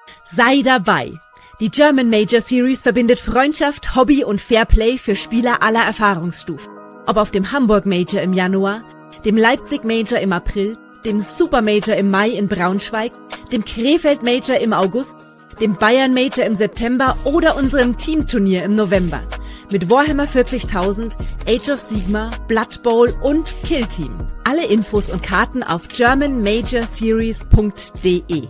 Sei dabei! Die German Major Series verbindet Freundschaft, Hobby und Fairplay für Spieler aller Erfahrungsstufen. Ob auf dem Hamburg Major im Januar, dem Leipzig Major im April, dem Super Major im Mai in Braunschweig, dem Krefeld Major im August, dem Bayern Major im September oder unserem Teamturnier im November. Mit Warhammer 40.000, Age of Sigmar, Blood Bowl und Kill Team. Alle Infos und Karten auf germanmajorseries.de.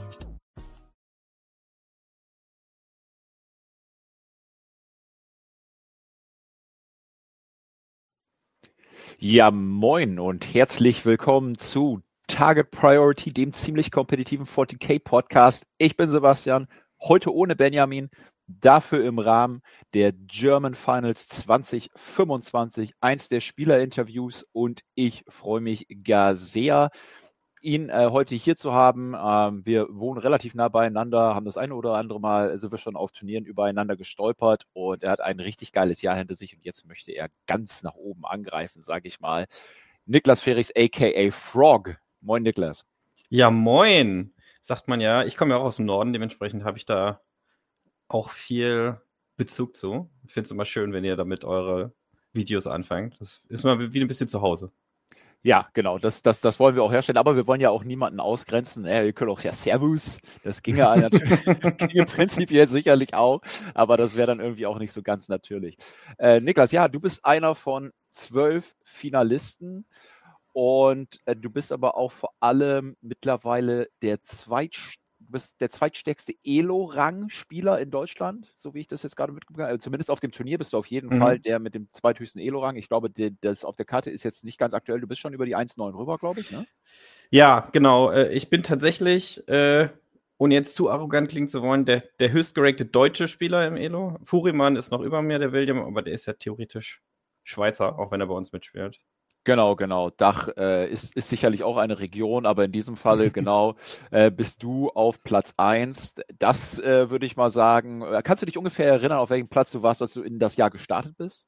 Ja, moin und herzlich willkommen zu Target Priority, dem ziemlich kompetitiven 40k Podcast. Ich bin Sebastian, heute ohne Benjamin, dafür im Rahmen der German Finals 2025, eins der Spielerinterviews, und ich freue mich gar sehr, ihn heute hier zu haben. Wir wohnen relativ nah beieinander, haben das eine oder andere Mal, sind wir schon auf Turnieren übereinander gestolpert, und er hat ein richtig geiles Jahr hinter sich und jetzt möchte er ganz nach oben angreifen, sage ich mal. Niklas Ferrichs, a.k.a. Frog. Moin, Niklas. Ja, moin, sagt man ja. Ich komme ja auch aus dem Norden, dementsprechend habe ich da auch viel Bezug zu. Ich finde es immer schön, wenn ihr damit eure Videos anfangt. Das ist mal wie ein bisschen zu Hause. Ja, genau, das wollen wir auch herstellen, aber wir wollen ja auch niemanden ausgrenzen. Wir können auch ja Servus, das ginge natürlich ginge prinzipiell sicherlich auch, aber das wäre dann irgendwie auch nicht so ganz natürlich. Niklas, ja, du bist einer von 12 Finalisten und du bist aber auch vor allem mittlerweile der zweitstärkste Elo-Rang-Spieler in Deutschland, so wie ich das jetzt gerade mitbekommen habe. Also zumindest auf dem Turnier bist du auf jeden Fall der mit dem zweithöchsten Elo-Rang. Ich glaube, das auf der Karte ist jetzt nicht ganz aktuell. Du bist schon über die 1,9 rüber, glaube ich, ne? Ja, genau. Ich bin tatsächlich, ohne jetzt zu arrogant klingen zu wollen, der höchstgeratete deutsche Spieler im Elo. Furiman ist noch über mir, der William, aber der ist ja theoretisch Schweizer, auch wenn er bei uns mitspielt. Genau. Dach ist sicherlich auch eine Region, aber in diesem Falle genau bist du auf Platz 1. Das würde ich mal sagen. Kannst du dich ungefähr erinnern, auf welchem Platz du warst, als du in das Jahr gestartet bist?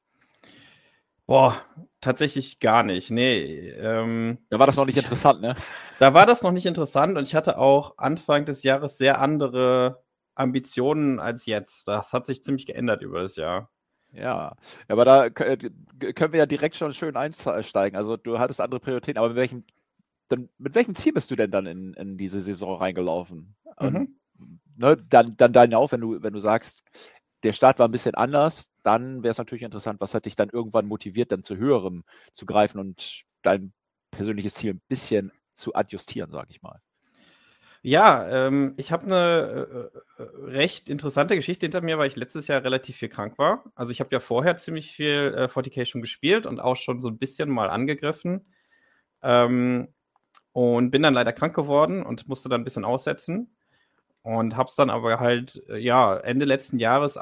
Boah, tatsächlich gar nicht. Nee. Da war das noch nicht interessant, ne? Da war das noch nicht interessant und ich hatte auch Anfang des Jahres sehr andere Ambitionen als jetzt. Das hat sich ziemlich geändert über das Jahr. Ja, aber da können wir ja direkt schon schön einsteigen. Also du hattest andere Prioritäten, aber mit welchem Ziel bist du denn dann in diese Saison reingelaufen? Und, ne, dann deine auf, wenn du sagst, der Start war ein bisschen anders, dann wäre es natürlich interessant, was hat dich dann irgendwann motiviert, dann zu höherem zu greifen und dein persönliches Ziel ein bisschen zu adjustieren, sage ich mal. Ja, ich habe eine recht interessante Geschichte hinter mir, weil ich letztes Jahr relativ viel krank war. Also ich habe ja vorher ziemlich viel 40k schon gespielt und auch schon so ein bisschen mal angegriffen. Und bin dann leider krank geworden und musste dann ein bisschen aussetzen. Und habe es dann aber halt, Ende letzten Jahres,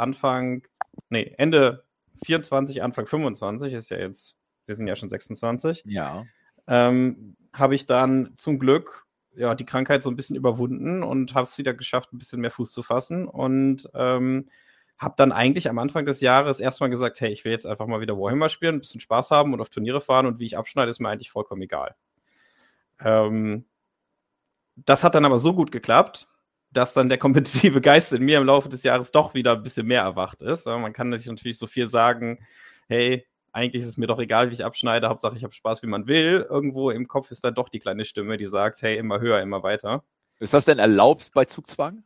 Ende 24, Anfang 25, ist ja jetzt, wir sind ja schon 26. Ja. Habe ich dann zum Glück die Krankheit so ein bisschen überwunden und habe es wieder geschafft, ein bisschen mehr Fuß zu fassen und habe dann eigentlich am Anfang des Jahres erstmal gesagt, hey, ich will jetzt einfach mal wieder Warhammer spielen, ein bisschen Spaß haben und auf Turniere fahren und wie ich abschneide, ist mir eigentlich vollkommen egal. Das hat dann aber so gut geklappt, dass dann der kompetitive Geist in mir im Laufe des Jahres doch wieder ein bisschen mehr erwacht ist. Man kann sich natürlich so viel sagen, hey, eigentlich ist es mir doch egal, wie ich abschneide, Hauptsache ich habe Spaß, wie man will. Irgendwo im Kopf ist dann doch die kleine Stimme, die sagt, hey, immer höher, immer weiter. Ist das denn erlaubt bei Zugzwang?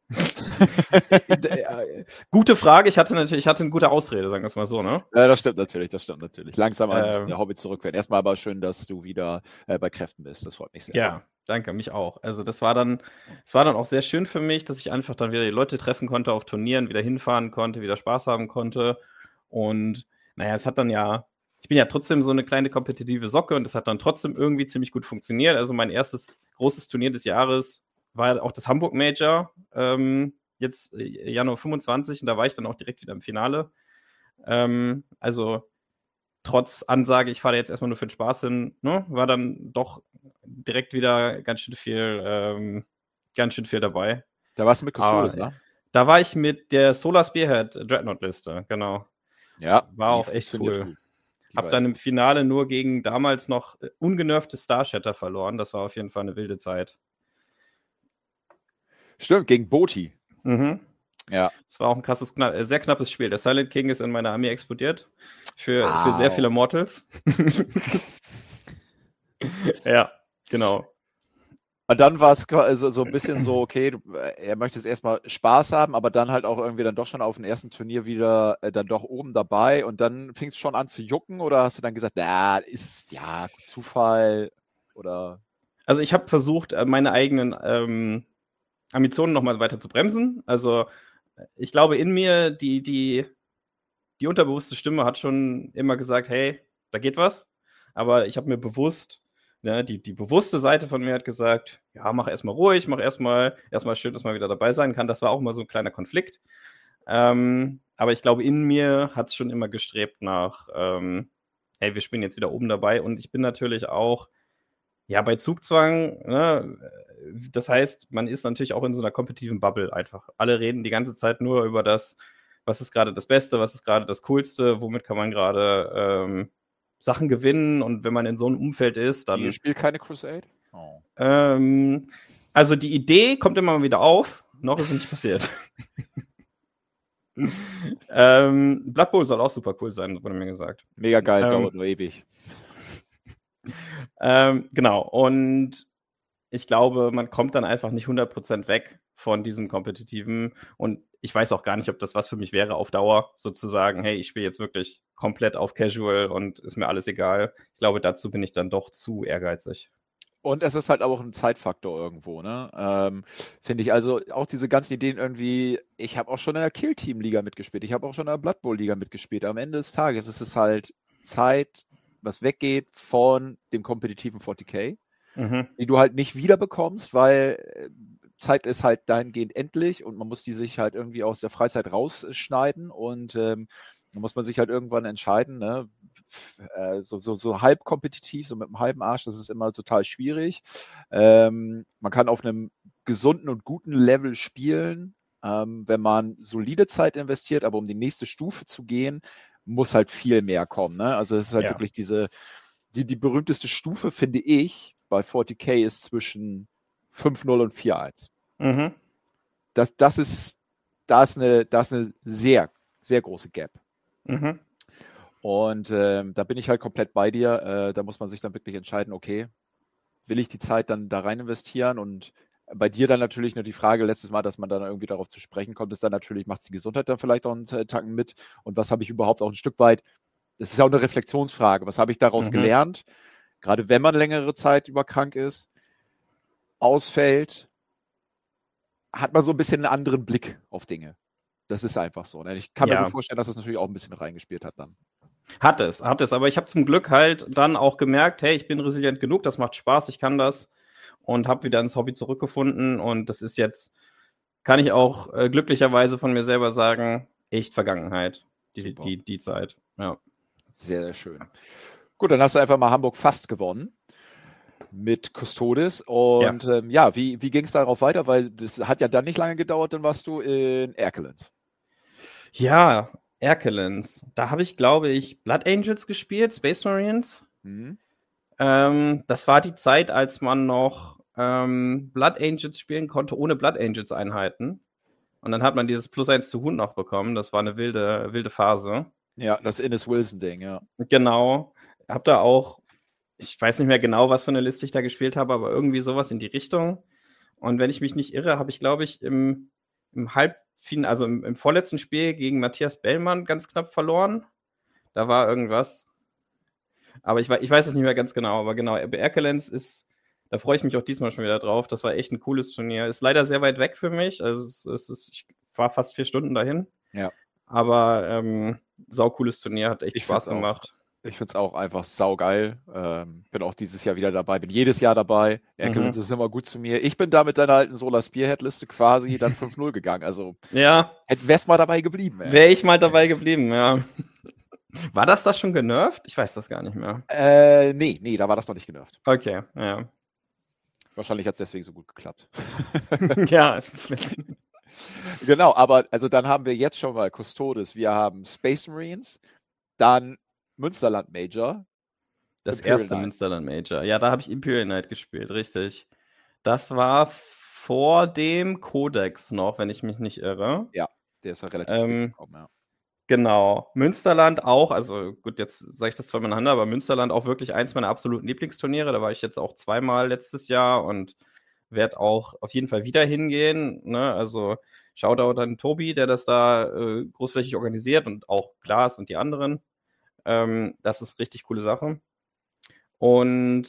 Gute Frage. Ich hatte eine gute Ausrede, sagen wir es mal so, ne? Ja, das stimmt natürlich. Langsam ans Hobby zurückkehren. Erstmal aber schön, dass du wieder bei Kräften bist. Das freut mich sehr. Ja, danke, mich auch. Also das war dann auch sehr schön für mich, dass ich einfach dann wieder die Leute treffen konnte auf Turnieren, wieder hinfahren konnte, wieder Spaß haben konnte. Und naja, es hat dann ich bin ja trotzdem so eine kleine kompetitive Socke und es hat dann trotzdem irgendwie ziemlich gut funktioniert. Also mein erstes großes Turnier des Jahres war auch das Hamburg Major, jetzt Januar 25, und da war ich dann auch direkt wieder im Finale. Also trotz Ansage, ich fahre da jetzt erstmal nur für den Spaß hin, ne, war dann doch direkt wieder ganz schön viel dabei. Da warst du mit Custodes, ne? Da war ich mit der Solar Spearhead Dreadnought-Liste, genau. Ja, war auch echt cool. Gut. Hab dann im Finale nur gegen damals noch ungenervte Starshatter verloren. Das war auf jeden Fall eine wilde Zeit. Stimmt, gegen Boti. Mhm. Ja. Es war auch ein sehr knappes Spiel. Der Silent King ist in meiner Armee explodiert. Für sehr viele Mortals. Ja, genau. Und dann war es so ein bisschen so, okay, er möchte jetzt erstmal Spaß haben, aber dann halt auch irgendwie dann doch schon auf dem ersten Turnier wieder dann doch oben dabei und dann fing es schon an zu jucken oder hast du dann gesagt, na, ist ja Zufall oder? Also ich habe versucht, meine eigenen Ambitionen nochmal weiter zu bremsen. Also ich glaube in mir, die unterbewusste Stimme hat schon immer gesagt, hey, da geht was. Aber ich habe mir bewusst, ne, die bewusste Seite von mir hat gesagt, ja, mach erstmal ruhig, mach erstmal schön, dass man wieder dabei sein kann. Das war auch mal so ein kleiner Konflikt. Aber ich glaube, in mir hat es schon immer gestrebt nach, hey, wir spielen jetzt wieder oben dabei. Und ich bin natürlich auch, ja, bei Zugzwang, ne, das heißt, man ist natürlich auch in so einer kompetitiven Bubble einfach. Alle reden die ganze Zeit nur über das, was ist gerade das Beste, was ist gerade das Coolste, womit kann man gerade Sachen gewinnen und wenn man in so einem Umfeld ist, dann... Ihr spielt keine Crusade? Oh. Also die Idee kommt immer mal wieder auf, noch ist es nicht passiert. Blood Bowl soll auch super cool sein, wurde mir gesagt. Mega geil, dauert nur ewig. Genau, und ich glaube, man kommt dann einfach nicht 100% weg von diesem Kompetitiven und ich weiß auch gar nicht, ob das was für mich wäre auf Dauer, sozusagen, hey, ich spiele jetzt wirklich komplett auf Casual und ist mir alles egal. Ich glaube, dazu bin ich dann doch zu ehrgeizig. Und es ist halt auch ein Zeitfaktor irgendwo, ne? Finde ich. Also auch diese ganzen Ideen irgendwie, ich habe auch schon in der Kill-Team-Liga mitgespielt, ich habe auch schon in der Blood Bowl-Liga mitgespielt. Am Ende des Tages ist es halt Zeit, was weggeht von dem kompetitiven 40k, die du halt nicht wiederbekommst, weil Zeit ist halt dahingehend endlich und man muss die sich halt irgendwie aus der Freizeit rausschneiden und dann muss man sich halt irgendwann entscheiden, ne? So halb kompetitiv, so mit einem halben Arsch, das ist immer total schwierig. Man kann auf einem gesunden und guten Level spielen, wenn man solide Zeit investiert, aber um die nächste Stufe zu gehen, muss halt viel mehr kommen. Ne? Also es ist halt wirklich die berühmteste Stufe, finde ich, bei 40k ist zwischen 5-0 und 4-1. Mhm. Da ist eine sehr, sehr große Gap. Mhm. Und da bin ich halt komplett bei dir. Da muss man sich dann wirklich entscheiden, okay, will ich die Zeit dann da rein investieren? Und bei dir dann natürlich nur die Frage, letztes Mal, dass man dann irgendwie darauf zu sprechen kommt, ist dann natürlich, macht die Gesundheit dann vielleicht auch einen Tacken mit? Und was habe ich überhaupt auch ein Stück weit, das ist ja auch eine Reflexionsfrage, was habe ich daraus gelernt? Gerade wenn man längere Zeit über krank ist, ausfällt, hat man so ein bisschen einen anderen Blick auf Dinge. Das ist einfach so. Ne? Ich kann mir gut vorstellen, dass das natürlich auch ein bisschen mit reingespielt hat dann. Hat es. Aber ich habe zum Glück halt dann auch gemerkt, hey, ich bin resilient genug, das macht Spaß, ich kann das und habe wieder ins Hobby zurückgefunden und das ist jetzt, kann ich auch glücklicherweise von mir selber sagen, echt Vergangenheit, die Zeit. Ja. Sehr, sehr schön. Gut, dann hast du einfach mal Hamburg fast gewonnen mit Custodes und wie ging es darauf weiter? Weil das hat ja dann nicht lange gedauert, dann warst du in Erkelenz. Ja, Erkelenz. Da habe ich, glaube ich, Blood Angels gespielt, Space Marines. Das war die Zeit, als man noch Blood Angels spielen konnte, ohne Blood Angels Einheiten. Und dann hat man dieses +1 zu Hund noch bekommen. Das war eine wilde Phase. Ja, das Innes Wilson-Ding, ja. Genau. Hab da auch, ich weiß nicht mehr genau, was für eine Liste ich da gespielt habe, aber irgendwie sowas in die Richtung. Und wenn ich mich nicht irre, habe ich, glaube ich, im Halbfinale, also im vorletzten Spiel gegen Matthias Bellmann ganz knapp verloren. Da war irgendwas. Aber ich weiß es nicht mehr ganz genau. Aber genau, Erkelenz ist, da freue ich mich auch diesmal schon wieder drauf. Das war echt ein cooles Turnier. Ist leider sehr weit weg für mich. Also ich war fast 4 Stunden dahin. Ja. Aber saucooles Turnier, hat echt Spaß gemacht. Ich finde es auch einfach saugeil. Bin auch dieses Jahr wieder dabei, bin jedes Jahr dabei. Erkelenz ist immer gut zu mir. Ich bin da mit deiner alten Solar Spearhead-Liste quasi dann 5-0 gegangen. Also jetzt wär's mal dabei geblieben. Wäre ich mal dabei geblieben, ja. War das schon genervt? Ich weiß das gar nicht mehr. Nee, da war das noch nicht genervt. Okay, ja. Wahrscheinlich hat es deswegen so gut geklappt. Ja. Genau, aber also dann haben wir jetzt schon mal Custodes, wir haben Space Marines, dann Münsterland Major. Das erste Münsterland Major. Ja, da habe ich Imperial Knight gespielt, richtig. Das war vor dem Codex noch, wenn ich mich nicht irre. Ja, der ist ja relativ spät gekommen, ja. Genau. Münsterland auch, also gut, jetzt sage ich das zwar miteinander, aber Münsterland auch wirklich eins meiner absoluten Lieblingsturniere. Da war ich jetzt auch 2-mal letztes Jahr und werde auch auf jeden Fall wieder hingehen. Ne? Also Shoutout an Tobi, der das da großflächig organisiert und auch Klaas und die anderen. Das ist richtig coole Sache. Und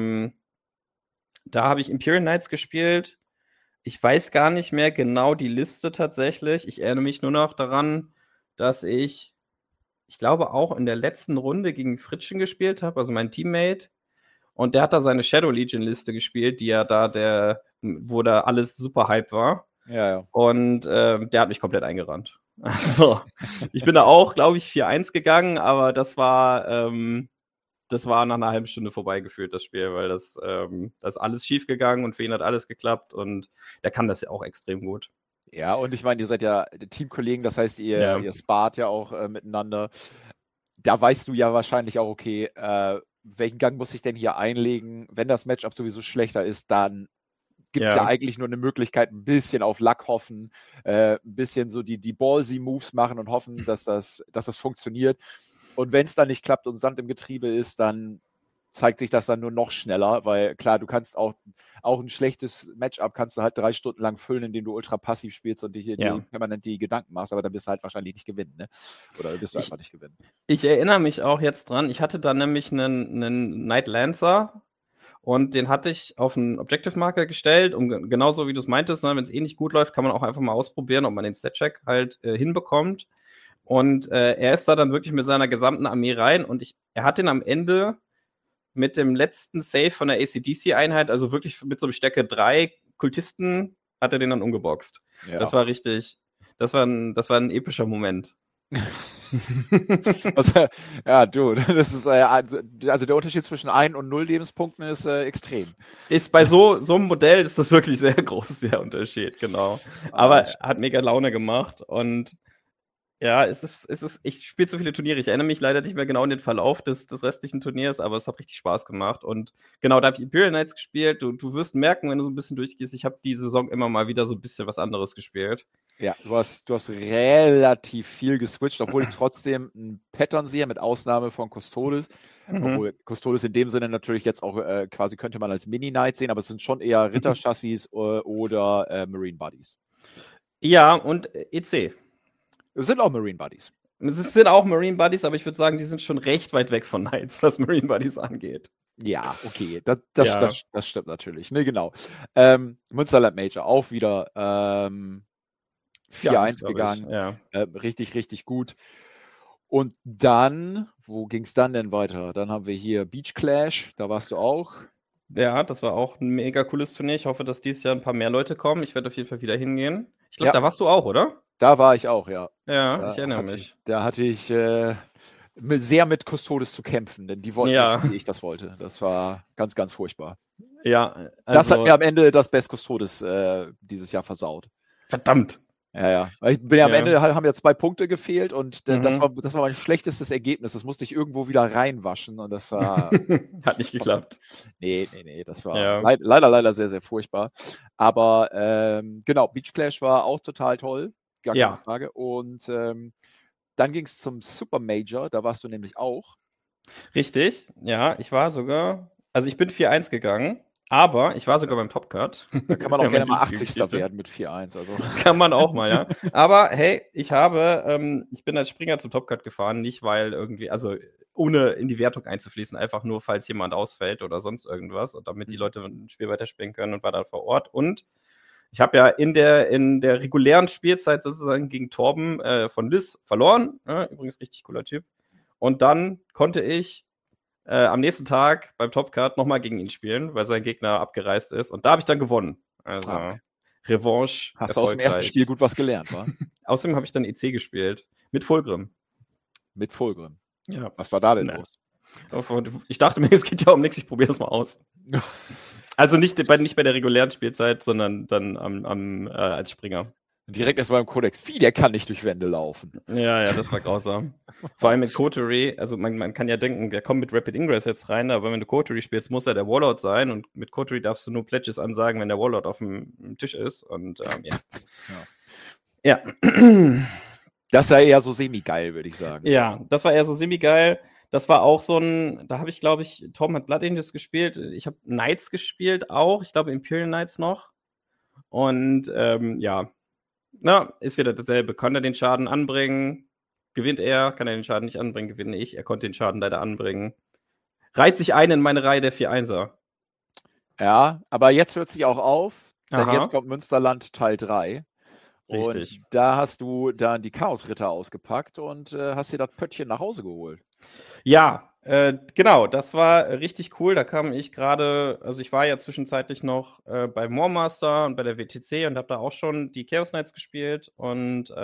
da habe ich Imperial Knights gespielt. Ich weiß gar nicht mehr genau die Liste tatsächlich. Ich erinnere mich nur noch daran, dass ich glaube, auch in der letzten Runde gegen Fritschen gespielt habe, also mein Teammate. Und der hat da seine Shadow Legion-Liste gespielt, die ja da wo da alles super Hype war. Ja. Und der hat mich komplett eingerannt. Also, ich bin da auch, glaube ich, 4-1 gegangen, aber das war nach einer halben Stunde vorbeigeführt, das Spiel, weil das ist alles schief gegangen und für ihn hat alles geklappt und der kann das ja auch extrem gut. Ja, und ich meine, ihr seid ja Teamkollegen, das heißt, ihr spart ja auch miteinander. Da weißt du ja wahrscheinlich auch, okay, welchen Gang muss ich denn hier einlegen? Wenn das Matchup sowieso schlechter ist, dann gibt es ja eigentlich nur eine Möglichkeit, ein bisschen auf Luck hoffen, ein bisschen so die ballsy Moves machen und hoffen, dass das funktioniert. Und wenn es dann nicht klappt und Sand im Getriebe ist, dann zeigt sich das dann nur noch schneller, weil klar, du kannst auch ein schlechtes Matchup kannst du halt 3 Stunden lang füllen, indem du ultra passiv spielst und dich permanent die Gedanken machst, aber dann wirst du halt wahrscheinlich nicht gewinnen, ne? Oder wirst du einfach nicht gewinnen. Ich erinnere mich auch jetzt dran, ich hatte da nämlich einen Knight Lancer und den hatte ich auf einen Objective Marker gestellt, um genauso wie du es meintest, ne, wenn es eh nicht gut läuft, kann man auch einfach mal ausprobieren, ob man den Stat-Check halt hinbekommt. Und er ist da dann wirklich mit seiner gesamten Armee rein und er hat den am Ende mit dem letzten Save von der AC/DC-Einheit, also wirklich mit so einem Stärke 3 Kultisten, hat er den dann umgeboxt. Ja. Das war ein epischer Moment. Also, ja, du, das ist also der Unterschied zwischen 1 und 0 Lebenspunkten ist extrem. Ist bei so einem Modell ist das wirklich sehr groß, der Unterschied, genau. Aber hat mega Laune gemacht und ja, ich spiele so viele Turniere. Ich erinnere mich leider nicht mehr genau an den Verlauf des restlichen Turniers, aber es hat richtig Spaß gemacht. Und genau, da habe ich Imperial Knights gespielt. Du wirst merken, wenn du so ein bisschen durchgehst, ich habe die Saison immer mal wieder so ein bisschen was anderes gespielt. Ja, du hast relativ viel geswitcht, obwohl ich trotzdem ein Pattern sehe, mit Ausnahme von Custodes. Obwohl Custodes in dem Sinne natürlich jetzt auch quasi könnte man als Mini-Knight sehen, aber es sind schon eher Ritterchassis oder Marine Buddies. Ja, und EC. Es sind auch Marine Buddies. Es sind auch Marine Buddies, aber ich würde sagen, die sind schon recht weit weg von Knights, was Marine Buddies angeht. Ja, okay, das stimmt natürlich. Ne, genau. Münsterland Major auch wieder 4-1 gegangen. Ja. Richtig, richtig gut. Und dann, wo ging es dann denn weiter? Dann haben wir hier Beach Clash, da warst du auch. Ja, das war auch ein mega cooles Turnier. Ich hoffe, dass dieses Jahr ein paar mehr Leute kommen. Ich werde auf jeden Fall wieder hingehen. Ich glaube, da warst du auch, oder? Da war ich auch, ja. Ja, ich erinnere mich. Da hatte ich sehr mit Custodes zu kämpfen, denn die wollten nicht, wie ich das wollte. Das war ganz, ganz furchtbar. Ja, also, das hat mir am Ende das Best Custodes dieses Jahr versaut. Verdammt. Ja. Ich bin am Ende haben ja 2 Punkte gefehlt und das war mein schlechtestes Ergebnis. Das musste ich irgendwo wieder reinwaschen und das war hat nicht geklappt. Nee, das war leider sehr, sehr furchtbar. Aber genau, Beach Clash war auch total toll, gar keine Frage. Und dann ging es zum Super Major, da warst du nämlich auch. Richtig, ja, ich bin 4-1 gegangen. Aber ich war sogar beim Top-Cut. Da kann man auch gerne mal 80. werden mit 4-1. Also. Kann man auch mal, ja. Aber hey, ich bin als Springer zum Top-Cut gefahren, nicht weil irgendwie, also ohne in die Wertung einzufließen, einfach nur, falls jemand ausfällt oder sonst irgendwas und damit die Leute ein Spiel weiterspielen können und war dann vor Ort. Und ich habe ja in der regulären Spielzeit sozusagen gegen Torben von Liz verloren. Ja, übrigens richtig cooler Typ. Und dann konnte ich am nächsten Tag beim Top-Cut nochmal gegen ihn spielen, weil sein Gegner abgereist ist. Und da habe ich dann gewonnen. Also Revanche. Hast du aus dem ersten Spiel gut was gelernt, wa? Außerdem habe ich dann EC gespielt. Mit Fulgrim. Mit Fulgrim? Ja. Was war da denn los? Ich dachte mir, es geht ja um nichts, ich probiere das mal aus. Also nicht bei der regulären Spielzeit, sondern dann als Springer. Direkt erstmal im Kodex. Der kann nicht durch Wände laufen. Ja, das war grausam. Vor allem mit Coterie, also man kann ja denken, der kommt mit Rapid Ingress jetzt rein, aber wenn du Coterie spielst, muss er der Warlord sein und mit Coterie darfst du nur Pledges ansagen, wenn der Warlord auf dem Tisch ist und ja. Das sei eher so semi-geil, würde ich sagen. Ja, das war eher so semi-geil. Das war auch so ein, da habe ich, glaube ich, Tom hat Blood Angels gespielt, ich habe Knights gespielt auch, ich glaube Imperial Knights noch und ist wieder dasselbe. Kann er den Schaden anbringen, gewinnt er. Kann er den Schaden nicht anbringen, gewinne ich. Er konnte den Schaden leider anbringen. Reiht sich ein in meine Reihe der 4-1er. Ja, aber jetzt hört sich auch auf, denn Aha. jetzt kommt Münsterland Teil 3. Richtig. Und da hast du dann die Chaosritter ausgepackt und hast dir das Pöttchen nach Hause geholt. Ja, genau, das war richtig cool. Da kam ich gerade, also ich war ja zwischenzeitlich noch bei Warmaster und bei der WTC und habe da auch schon die Chaos Knights gespielt. Und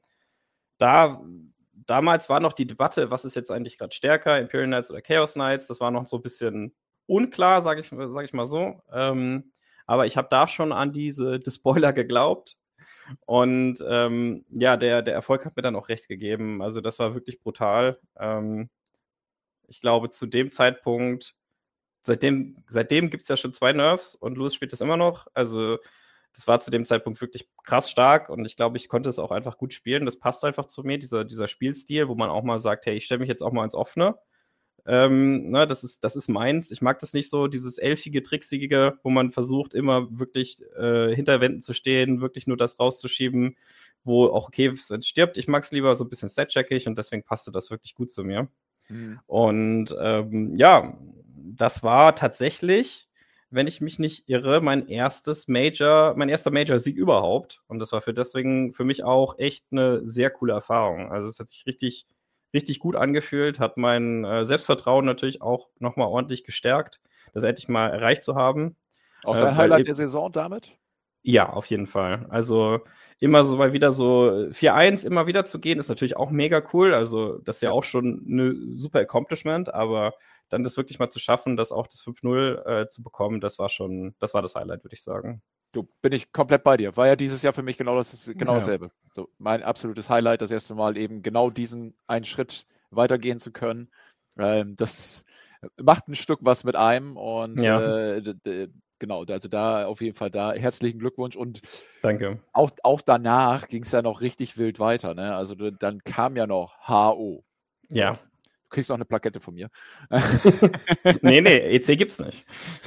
damals war noch die Debatte, was ist jetzt eigentlich gerade stärker, Imperial Knights oder Chaos Knights. Das war noch so ein bisschen unklar, sag ich mal so. Aber ich habe da schon an die Spoiler geglaubt. Und der Erfolg hat mir dann auch recht gegeben. Also das war wirklich brutal. Ich glaube, zu dem Zeitpunkt, seitdem gibt es ja schon 2 Nerfs und Louis spielt das immer noch. Also das war zu dem Zeitpunkt wirklich krass stark und ich glaube, ich konnte es auch einfach gut spielen. Das passt einfach zu mir, dieser Spielstil, wo man auch mal sagt, hey, ich stelle mich jetzt auch mal ins Offene. Das ist meins. Ich mag das nicht so, dieses elfige, tricksige, wo man versucht, immer wirklich hinter Wänden zu stehen, wirklich nur das rauszuschieben, wo auch okay, wenn es stirbt. Ich mag es lieber so ein bisschen set-checkig und deswegen passte das wirklich gut zu mir. Und das war tatsächlich, wenn ich mich nicht irre, mein erster Major-Sieg überhaupt. Und das war deswegen für mich auch echt eine sehr coole Erfahrung. Also es hat sich richtig, richtig gut angefühlt, hat mein Selbstvertrauen natürlich auch nochmal ordentlich gestärkt, das endlich mal erreicht zu haben. Auch dein Highlight der Saison damit? Ja, auf jeden Fall. Also immer so mal wieder so 4-1 immer wieder zu gehen, ist natürlich auch mega cool. Also das ist ja auch schon ein super Accomplishment, aber dann das wirklich mal zu schaffen, das auch das 5-0 zu bekommen, das war das Highlight, würde ich sagen. Du, bin ich komplett bei dir. War ja dieses Jahr für mich genau dasselbe. So, mein absolutes Highlight, das erste Mal eben genau diesen einen Schritt weitergehen zu können. Das macht ein Stück was mit einem und genau, also da auf jeden Fall herzlichen Glückwunsch und danke. Auch danach ging es ja noch richtig wild weiter, ne? Also dann kam ja noch HO. So. Ja. Du kriegst noch eine Plakette von mir. nee, EC gibt's nicht.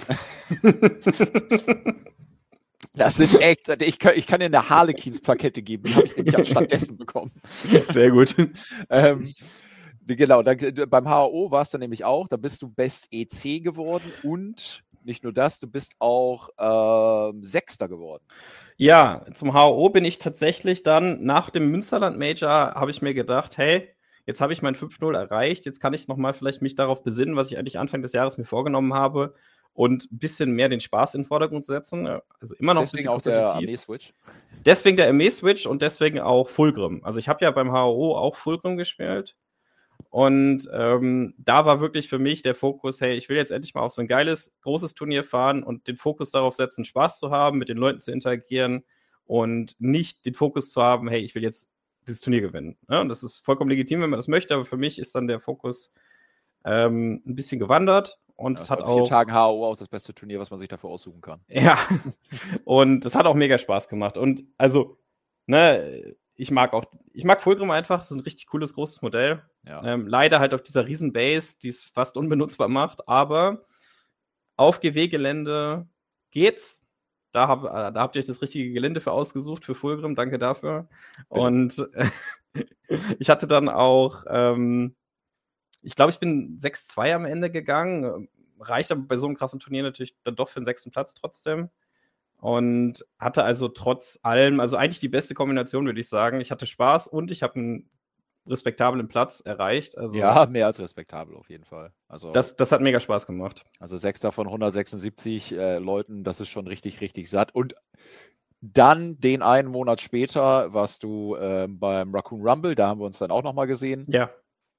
Das sind echt, ich kann dir eine Harlequins-Plakette geben, die habe ich nämlich anstattdessen bekommen. Sehr gut. Genau, beim HO war es dann nämlich auch, da bist du Best EC geworden und nicht nur das, du bist auch Sechster geworden. Ja, zum HO bin ich tatsächlich dann nach dem Münsterland Major, habe ich mir gedacht, hey, jetzt habe ich mein 5-0 erreicht, jetzt kann ich nochmal vielleicht mich darauf besinnen, was ich eigentlich Anfang des Jahres mir vorgenommen habe und ein bisschen mehr den Spaß in den Vordergrund setzen. Also immer noch deswegen ein bisschen auch der Armee-Switch. Deswegen der Armee-Switch und deswegen auch Fulgrim. Also ich habe ja beim HO auch Fulgrim gespielt. Und da war wirklich für mich der Fokus, hey, ich will jetzt endlich mal auf so ein geiles, großes Turnier fahren und den Fokus darauf setzen, Spaß zu haben, mit den Leuten zu interagieren und nicht den Fokus zu haben, hey, ich will jetzt dieses Turnier gewinnen. Ja, und das ist vollkommen legitim, wenn man das möchte, aber für mich ist dann der Fokus ein bisschen gewandert. Und es hat auch 4 Tagen HO auch das beste Turnier, was man sich dafür aussuchen kann. Ja, und es hat auch mega Spaß gemacht. Und also, ich mag Fulgrim einfach, das ist ein richtig cooles, großes Modell. Ja. Leider halt auf dieser riesen Base, die es fast unbenutzbar macht, aber auf GW-Gelände geht's. Da habt ihr euch das richtige Gelände für ausgesucht, für Fulgrim, danke dafür. Bitte. Und ich hatte dann auch, ich glaube, ich bin 6-2 am Ende gegangen, reicht aber bei so einem krassen Turnier natürlich dann doch für den 6. Platz trotzdem. Und hatte also trotz allem, also eigentlich die beste Kombination, würde ich sagen. Ich hatte Spaß und ich habe einen respektablen Platz erreicht. Also ja, mehr als respektabel auf jeden Fall. Also das hat mega Spaß gemacht. Also 6. von 176 Leuten, das ist schon richtig, richtig satt. Und dann den einen Monat später warst du beim Raccoon Rumble, da haben wir uns dann auch nochmal gesehen. Ja.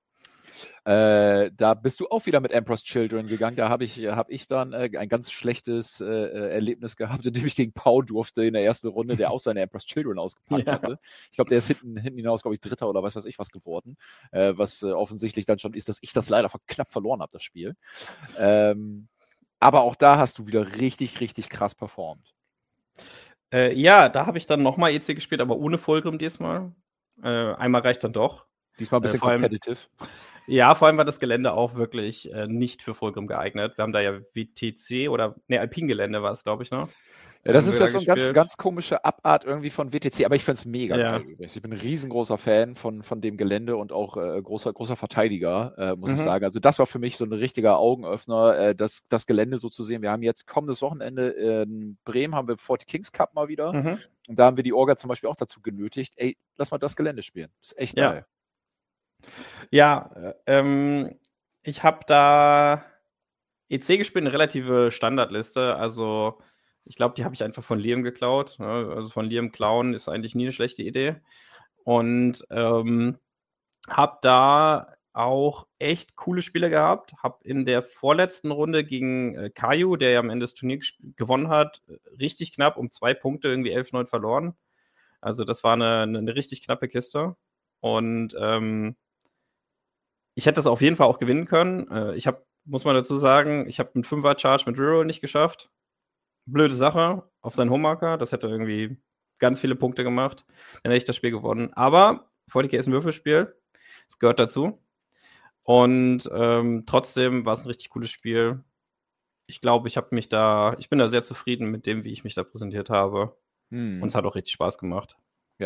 Da bist du auch wieder mit Emperor's Children gegangen. Da habe ich dann ein ganz schlechtes Erlebnis gehabt, indem ich gegen Pau durfte in der ersten Runde, der auch seine Emperor's Children ausgepackt hatte. Ich glaube, der ist hinten hinaus, glaube ich, Dritter oder weiß ich was geworden. Was offensichtlich dann schon ist, dass ich das leider knapp verloren habe, das Spiel. Aber auch da hast du wieder richtig, richtig krass performt. Ja, da habe ich dann nochmal EC gespielt, aber ohne Fulgrim diesmal. Einmal reicht dann doch. Diesmal ein bisschen competitive. Ja, vor allem war das Gelände auch wirklich nicht für Fulgrim geeignet. Wir haben da ja WTC Alpin-Gelände war es, glaube ich, ne? Ja, das ist ja so eine ganz komische Abart irgendwie von WTC, aber ich finde es mega geil übrigens. Ich bin ein riesengroßer Fan von dem Gelände und auch großer Verteidiger, muss ich sagen. Also das war für mich so ein richtiger Augenöffner, das Gelände so zu sehen. Wir haben jetzt kommendes Wochenende in Bremen, haben wir 40 Kings Cup mal wieder. Und da haben wir die Orga zum Beispiel auch dazu genötigt, ey, lass mal das Gelände spielen. Das ist echt geil. Ja, ich habe da EC gespielt, eine relative Standardliste, also ich glaube, die habe ich einfach von Liam geklaut. Ne? Also von Liam klauen ist eigentlich nie eine schlechte Idee. Und habe da auch echt coole Spiele gehabt. Habe in der vorletzten Runde gegen Caillou, der ja am Ende des Turniers gewonnen hat, richtig knapp um 2 Punkte, irgendwie 11-9 verloren. Also das war eine richtig knappe Kiste. Und ich hätte das auf jeden Fall auch gewinnen können. Muss man dazu sagen, ich habe einen 5er-Charge mit Reroll nicht geschafft. Blöde Sache auf seinen Homemarker. Das hätte irgendwie ganz viele Punkte gemacht. Dann hätte ich das Spiel gewonnen. Aber 40k ist ein Würfelspiel. Das gehört dazu. Und trotzdem war es ein richtig cooles Spiel. Ich glaube, ich bin da sehr zufrieden mit dem, wie ich mich da präsentiert habe. Und es hat auch richtig Spaß gemacht.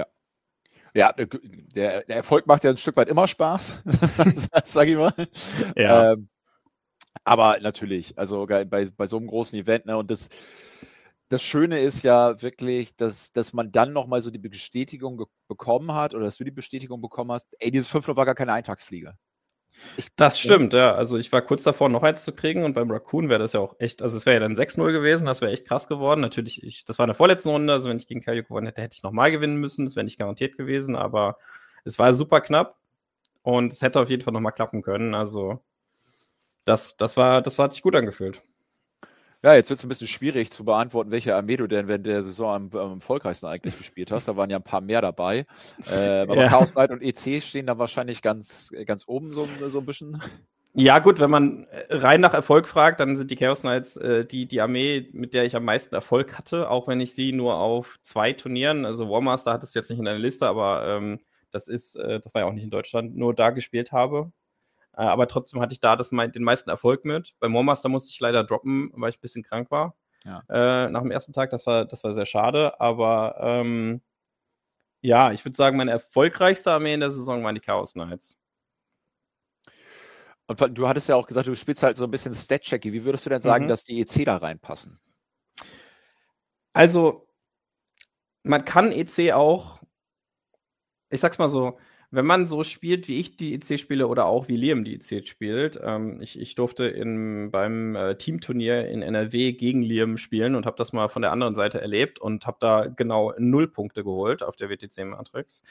Ja, der Erfolg macht ja ein Stück weit immer Spaß, sag ich mal. Ja. Aber natürlich, also bei so einem großen Event, ne, und das Schöne ist ja wirklich, dass man dann nochmal so die Bestätigung bekommen hat, oder dass du die Bestätigung bekommen hast, ey, dieses 5-0 war gar keine Eintagsfliege. Das stimmt, ja. Also ich war kurz davor, noch eins zu kriegen, und beim Raccoon wäre das ja auch echt, also es wäre ja dann 6-0 gewesen, das wäre echt krass geworden. Natürlich, das war in der vorletzten Runde, also wenn ich gegen Caillou gewonnen hätte, hätte ich nochmal gewinnen müssen, das wäre nicht garantiert gewesen, aber es war super knapp und es hätte auf jeden Fall nochmal klappen können, also das hat sich gut angefühlt. Ja, jetzt wird es ein bisschen schwierig zu beantworten, welche Armee du denn während der Saison am erfolgreichsten eigentlich gespielt hast. Da waren ja ein paar mehr dabei. Aber Chaos Knight und EC stehen da wahrscheinlich ganz oben so ein bisschen. Ja, gut, wenn man rein nach Erfolg fragt, dann sind die Chaos Knights die Armee, mit der ich am meisten Erfolg hatte, auch wenn ich sie nur auf 2 Turnieren, also Warmaster hat es jetzt nicht in deiner Liste, aber das war ja auch nicht in Deutschland, nur da gespielt habe. Aber trotzdem hatte ich da den meisten Erfolg mit. Beim Warmaster musste ich leider droppen, weil ich ein bisschen krank war. Ja. Nach dem ersten Tag, das war sehr schade, aber ja, ich würde sagen, meine erfolgreichste Armee in der Saison waren die Chaos Knights. Und du hattest ja auch gesagt, du spielst halt so ein bisschen Stat-Checky. Wie würdest du denn sagen, dass die EC da reinpassen? Also, man kann EC auch, ich sag's mal so, wenn man so spielt, wie ich die EC spiele oder auch wie Liam die EC spielt, ich durfte beim Teamturnier in NRW gegen Liam spielen und habe das mal von der anderen Seite erlebt und habe da genau 0 Punkte geholt auf der WTC-Matrix.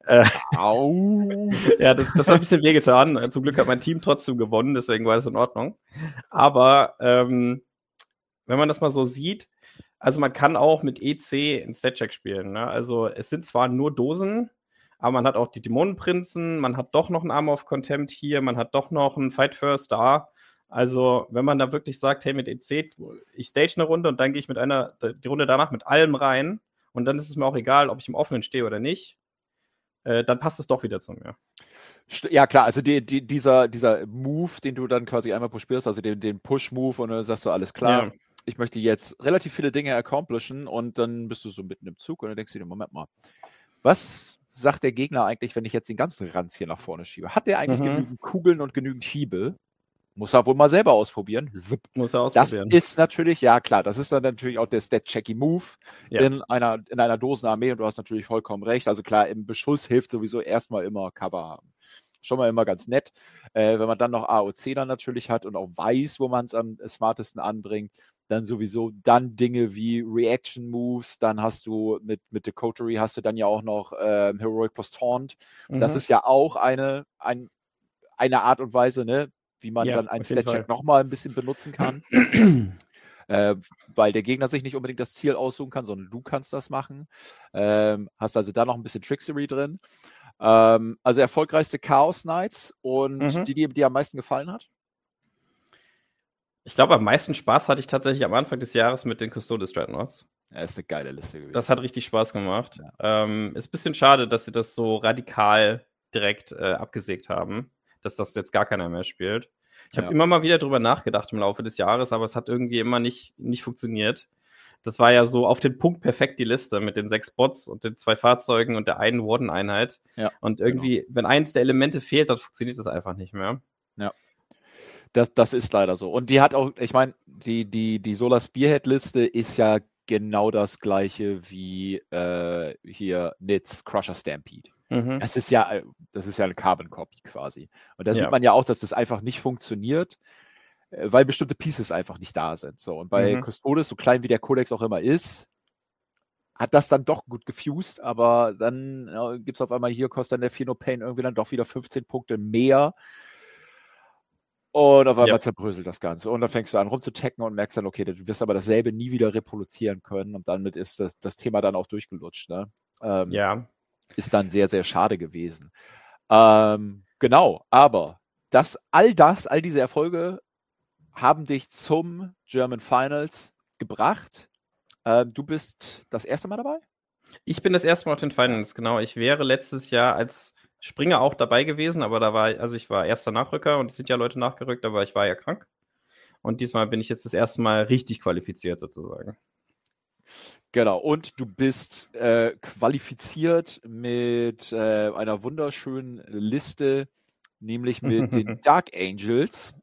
Ja, das hat ein bisschen wehgetan. Zum Glück hat mein Team trotzdem gewonnen, deswegen war das in Ordnung. Aber wenn man das mal so sieht, also man kann auch mit EC in Stat-Check spielen. Ne? Also es sind zwar nur Dosen, aber man hat auch die Dämonenprinzen, man hat doch noch einen Armor of Contempt hier, man hat doch noch einen Fight First da. Also, wenn man da wirklich sagt, hey, mit EC, ich stage eine Runde und dann gehe ich die Runde danach mit allem rein und dann ist es mir auch egal, ob ich im Offenen stehe oder nicht, dann passt es doch wieder zu mir. Ja, klar, also dieser Move, den du dann quasi einmal spielst, also den Push-Move, und dann sagst du, alles klar, ich möchte jetzt relativ viele Dinge accomplishen, und dann bist du so mitten im Zug und dann denkst du dir, Moment mal, was sagt der Gegner eigentlich, wenn ich jetzt den ganzen Ranz hier nach vorne schiebe? Hat der eigentlich genügend Kugeln und genügend Hiebe? Muss er wohl mal selber ausprobieren. Muss er ausprobieren. Das ist natürlich, ja klar, das ist dann natürlich auch der Stat-Checky-Move in einer Dosenarmee, und du hast natürlich vollkommen recht. Also klar, im Beschuss hilft sowieso erstmal immer Cover haben. Schon mal immer ganz nett. Wenn man dann noch AOC dann natürlich hat und auch weiß, wo man es am smartesten anbringt, dann sowieso dann Dinge wie Reaction Moves, dann hast du mit der Coterie hast du dann ja auch noch Heroic Post Taunt. Das ist ja auch ein eine Art und Weise, ne, wie man dann einen Stat-Check nochmal ein bisschen benutzen kann. Weil der Gegner sich nicht unbedingt das Ziel aussuchen kann, sondern du kannst das machen. Hast also da noch ein bisschen Trickery drin. Also erfolgreichste Chaos Knights und die am meisten gefallen hat? Ich glaube, am meisten Spaß hatte ich tatsächlich am Anfang des Jahres mit den Custodes Dreadnoughts. Ja, ist eine geile Liste gewesen. Das hat richtig Spaß gemacht. Ja. Ist ein bisschen schade, dass sie das so radikal direkt abgesägt haben, dass das jetzt gar keiner mehr spielt. Ich habe immer mal wieder drüber nachgedacht im Laufe des Jahres, aber es hat irgendwie immer nicht funktioniert. Das war ja so auf den Punkt perfekt die Liste mit den 6 Bots und den 2 Fahrzeugen und der einen Warden-Einheit. Ja, und irgendwie, wenn eins der Elemente fehlt, dann funktioniert das einfach nicht mehr. Ja. Das ist leider so. Und die hat auch, ich meine, die Solar Spearhead-Liste ist ja genau das gleiche wie hier Nits Crusher Stampede. Das ist ja eine Carbon-Copy quasi. Und da sieht man ja auch, dass das einfach nicht funktioniert, weil bestimmte Pieces einfach nicht da sind. So. Und bei Custodes, so klein wie der Codex auch immer ist, hat das dann doch gut gefused, aber dann gibt es auf einmal hier, kostet dann der Phenopain irgendwie dann doch wieder 15 Punkte mehr. Und auf einmal zerbröselt das Ganze. Und dann fängst du an rumzutacken und merkst dann, okay, du wirst aber dasselbe nie wieder reproduzieren können. Und damit ist das Thema dann auch durchgelutscht. Ne? Ist dann sehr, sehr schade gewesen. Genau, aber all diese Erfolge haben dich zum German Finals gebracht. Du bist das erste Mal dabei? Ich bin das erste Mal auf den Finals, genau. Ich wäre letztes Jahr als Springer auch dabei gewesen, aber ich war erster Nachrücker und es sind ja Leute nachgerückt, aber ich war ja krank. Und diesmal bin ich jetzt das erste Mal richtig qualifiziert sozusagen. Genau, und du bist qualifiziert mit einer wunderschönen Liste, nämlich mit den Dark Angels.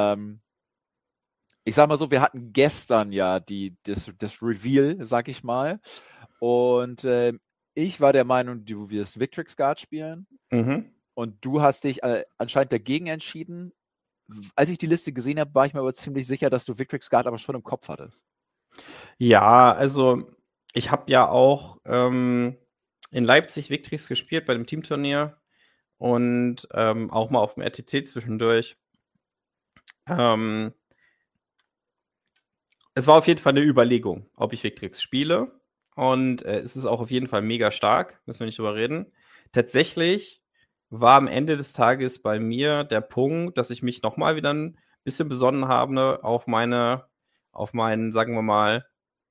Ich sag mal so, wir hatten gestern ja das Reveal, sag ich mal. Und ich war der Meinung, du wirst Victrix Guard spielen. Und du hast dich anscheinend dagegen entschieden. Als ich die Liste gesehen habe, war ich mir aber ziemlich sicher, dass du Victrix Guard aber schon im Kopf hattest. Ja, also ich habe ja auch in Leipzig Victrix gespielt bei dem Teamturnier und auch mal auf dem RTT zwischendurch. Es war auf jeden Fall eine Überlegung, ob ich Victrix spiele. Und es ist auch auf jeden Fall mega stark, müssen wir nicht drüber reden. Tatsächlich war am Ende des Tages bei mir der Punkt, dass ich mich nochmal wieder ein bisschen besonnen habe auf meinen, sagen wir mal,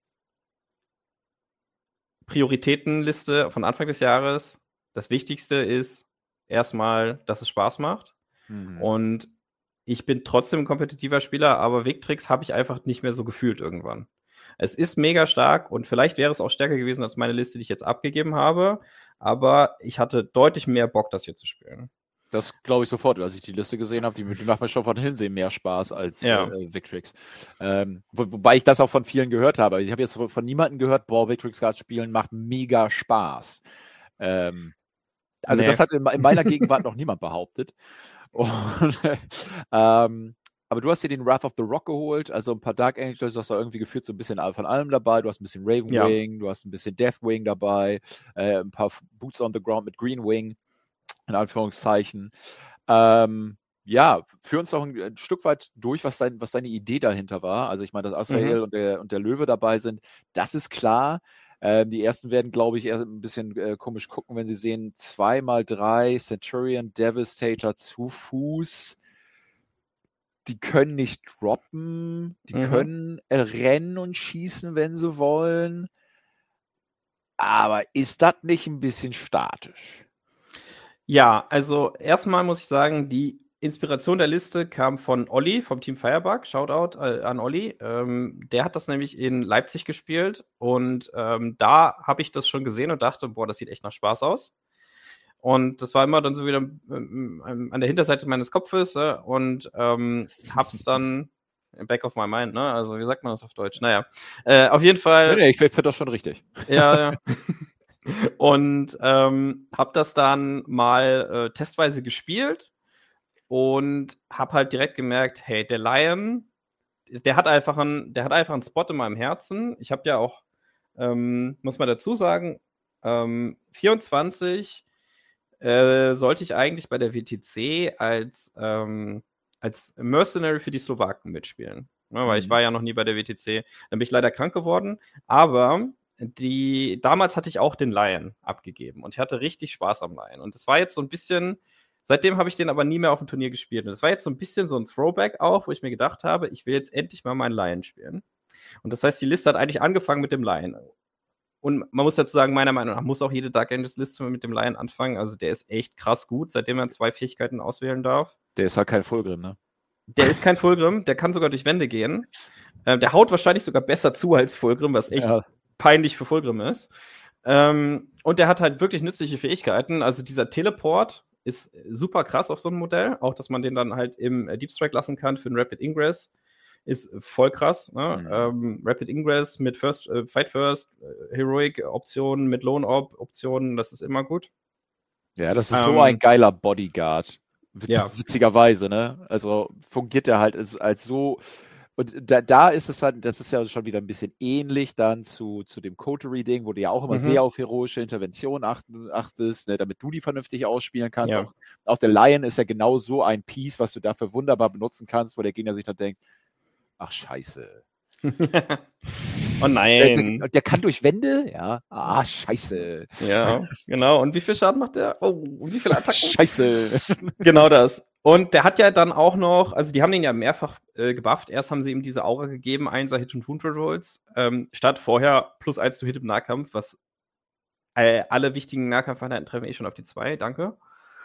Prioritätenliste von Anfang des Jahres. Das Wichtigste ist erstmal, dass es Spaß macht. Und ich bin trotzdem ein kompetitiver Spieler, aber Victrix habe ich einfach nicht mehr so gefühlt irgendwann. Es ist mega stark und vielleicht wäre es auch stärker gewesen als meine Liste, die ich jetzt abgegeben habe, aber ich hatte deutlich mehr Bock, das hier zu spielen. Das glaube ich sofort, als ich die Liste gesehen habe. Die macht mir schon von Hinsehen mehr Spaß als Victrix. Wobei ich das auch von vielen gehört habe. Ich habe jetzt von niemandem gehört, Victrix Guard spielen macht mega Spaß. Das hat in meiner Gegenwart noch niemand behauptet. Und, aber du hast dir den Wrath of the Rock geholt, also ein paar Dark Angels, du hast da irgendwie gefühlt so ein bisschen von allem dabei, du hast ein bisschen Ravenwing, du hast ein bisschen Deathwing dabei, ein paar Boots on the Ground mit Greenwing, in Anführungszeichen. Führ uns doch ein Stück weit durch, was deine Idee dahinter war. Also ich meine, dass Azrael und der Löwe dabei sind, das ist klar. Die ersten werden, glaube ich, eher ein bisschen komisch gucken, wenn sie sehen 2x3 Centurion Devastator zu Fuß. Die können nicht droppen, die können rennen und schießen, wenn sie wollen. Aber ist das nicht ein bisschen statisch? Ja, also erstmal muss ich sagen, die Inspiration der Liste kam von Olli vom Team Firebug. Shoutout an Olli. Der hat das nämlich in Leipzig gespielt und da habe ich das schon gesehen und dachte, boah, das sieht echt nach Spaß aus. Und das war immer dann so wieder an der Hinterseite meines Kopfes und hab's dann back of my mind, ne? Also wie sagt man das auf Deutsch? Naja, auf jeden Fall. Nee, ich finde das schon richtig. Ja. Und habe das dann mal testweise gespielt und habe halt direkt gemerkt, hey, der Lion, der hat einfach einen Spot in meinem Herzen. Ich habe ja auch, muss man dazu sagen, 24 sollte ich eigentlich bei der WTC als Mercenary für die Slowaken mitspielen. Ja, weil ich war ja noch nie bei der WTC. Dann bin ich leider krank geworden. Aber damals hatte ich auch den Lion abgegeben. Und ich hatte richtig Spaß am Lion. Und das war jetzt so ein bisschen... Seitdem habe ich den aber nie mehr auf dem Turnier gespielt. Und das war jetzt so ein bisschen so ein Throwback auch, wo ich mir gedacht habe, ich will jetzt endlich mal meinen Lion spielen. Und das heißt, die Liste hat eigentlich angefangen mit dem Lion. Und man muss dazu sagen, meiner Meinung nach muss auch jede Dark Angels Liste mit dem Lion anfangen. Also der ist echt krass gut, seitdem er 2 Fähigkeiten auswählen darf. Der ist halt kein Fulgrim, ne? Der ist kein Fulgrim, der kann sogar durch Wände gehen. Der haut wahrscheinlich sogar besser zu als Fulgrim, was echt peinlich für Fulgrim ist. Und der hat halt wirklich nützliche Fähigkeiten. Also dieser Teleport ist super krass auf so einem Modell. Auch, dass man den dann halt im Deep Strike lassen kann für einen Rapid Ingress, ist voll krass. Ne? Rapid Ingress mit Fight First, Heroic-Optionen, mit Lone-Op-Optionen, das ist immer gut. Ja, das ist so ein geiler Bodyguard. Witzigerweise, ne? Also fungiert der halt als so... Und da ist es halt, das ist ja schon wieder ein bisschen ähnlich dann zu dem Coterie-Ding, wo du ja auch immer sehr auf heroische Intervention achtest, ne, damit du die vernünftig ausspielen kannst. Ja. Auch der Lion ist ja genau so ein Piece, was du dafür wunderbar benutzen kannst, wo der Gegner sich dann denkt, ach scheiße. Oh nein. Der kann durch Wände? Ja. Ah, scheiße. Ja, genau. Und wie viel Schaden macht der? Oh, und wie viele Attacken? Scheiße. Genau das. Und der hat ja dann auch noch, also die haben den ja mehrfach gebufft. Erst haben sie ihm diese Aura gegeben, 1er Hit- und Wound-Rolls, statt vorher +1 to Hit im Nahkampf, was alle wichtigen Nahkampfeinheiten treffen schon auf die 2, danke.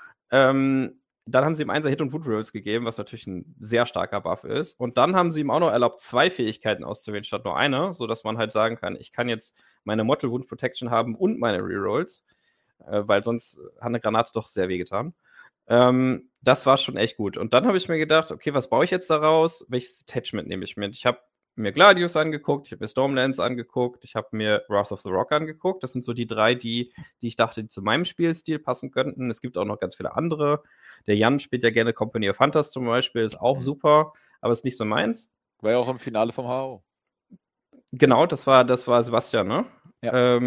Dann haben sie ihm 1er Hit- und Wound-Rolls gegeben, was natürlich ein sehr starker Buff ist. Und dann haben sie ihm auch noch erlaubt, 2 Fähigkeiten auszuwählen, statt nur eine, sodass man halt sagen kann, ich kann jetzt meine Mortal Wound Protection haben und meine Rerolls, weil sonst hat eine Granate doch sehr wehgetan. Das war schon echt gut. Und dann habe ich mir gedacht, okay, was baue ich jetzt daraus? Welches Attachment nehme ich mit? Ich habe mir Gladius angeguckt, ich habe mir Stormlands angeguckt, ich habe mir Wrath of the Rock angeguckt. Das sind so die 3, die ich dachte, die zu meinem Spielstil passen könnten. Es gibt auch noch ganz viele andere. Der Jan spielt ja gerne Company of Hunters zum Beispiel, ist auch super, aber ist nicht so meins. War ja auch im Finale vom HO. Genau, das war Sebastian, ne? Ja.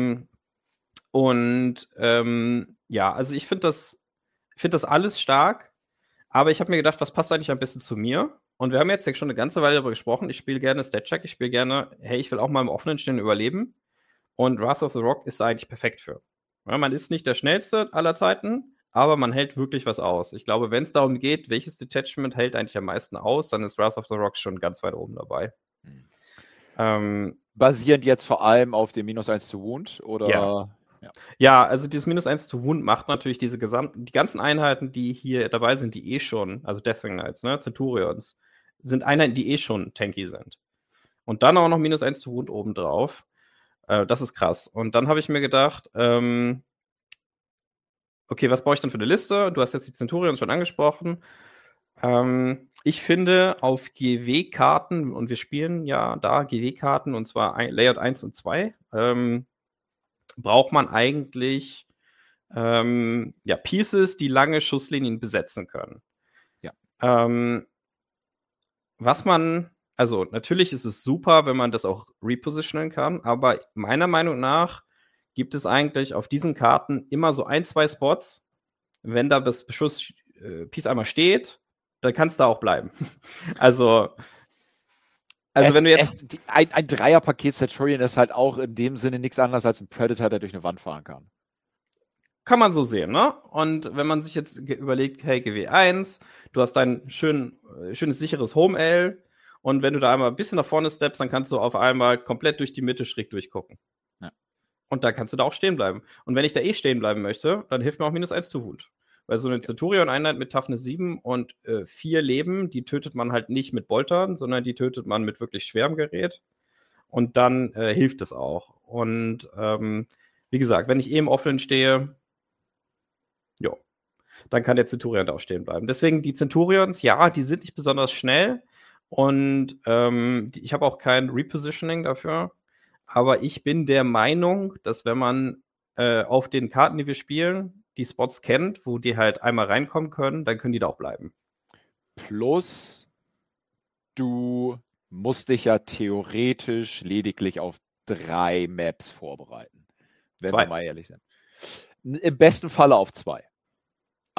Ja, also ich finde das alles stark, aber ich habe mir gedacht, was passt eigentlich am besten zu mir? Und wir haben jetzt schon eine ganze Weile darüber gesprochen. Ich spiele gerne Stat-Check, ich spiele gerne, hey, ich will auch mal im offenen Stehen überleben. Und Wrath of the Rock ist da eigentlich perfekt für. Ja, man ist nicht der schnellste aller Zeiten, aber man hält wirklich was aus. Ich glaube, wenn es darum geht, welches Detachment hält eigentlich am meisten aus, dann ist Wrath of the Rock schon ganz weit oben dabei. Basierend jetzt vor allem auf dem -1 to Wound, oder? Ja, also dieses -1 to Wound macht natürlich die ganzen Einheiten, die hier dabei sind, die schon, also Deathwing Knights, ne, Centurions, sind Einheiten, die schon tanky sind. Und dann auch noch -1 to Wound obendrauf. Das ist krass. Und dann habe ich mir gedacht, okay, was brauche ich dann für eine Liste? Du hast jetzt die Centurions schon angesprochen. Ich finde, auf GW-Karten, und wir spielen ja da GW-Karten, und zwar Layout 1 und 2, braucht man eigentlich Pieces, die lange Schusslinien besetzen können. Ja. Also natürlich ist es super, wenn man das auch repositionen kann, aber meiner Meinung nach gibt es eigentlich auf diesen Karten immer so 1, 2 Spots, wenn da das Beschusspiece einmal steht, dann kann es da auch bleiben. Also wenn du jetzt... ein Dreierpaket Centurion ist halt auch in dem Sinne nichts anderes als ein Predator, der durch eine Wand fahren kann. Kann man so sehen, ne? Und wenn man sich jetzt überlegt, hey, GW1, du hast dein schönes, sicheres Home-L, und wenn du da einmal ein bisschen nach vorne steppst, dann kannst du auf einmal komplett durch die Mitte schräg durchgucken. Ja. Und da kannst du da auch stehen bleiben. Und wenn ich da stehen bleiben möchte, dann hilft mir auch -1 to Wound. Weil so eine Centurion-Einheit mit Toughness 7 und 4 Leben, die tötet man halt nicht mit Boltern, sondern die tötet man mit wirklich schwerem Gerät. Und dann hilft es auch. Und wie gesagt, wenn ich im Offenen stehe, dann kann der Centurion da auch stehen bleiben. Deswegen die Centurions, ja, die sind nicht besonders schnell. Und ich habe auch kein Repositioning dafür. Aber ich bin der Meinung, dass wenn man auf den Karten, die wir spielen, die Spots kennt, wo die halt einmal reinkommen können, dann können die da auch bleiben. Plus, du musst dich ja theoretisch lediglich auf 3 Maps vorbereiten. Wenn wir mal ehrlich sind. Im besten Falle auf 2.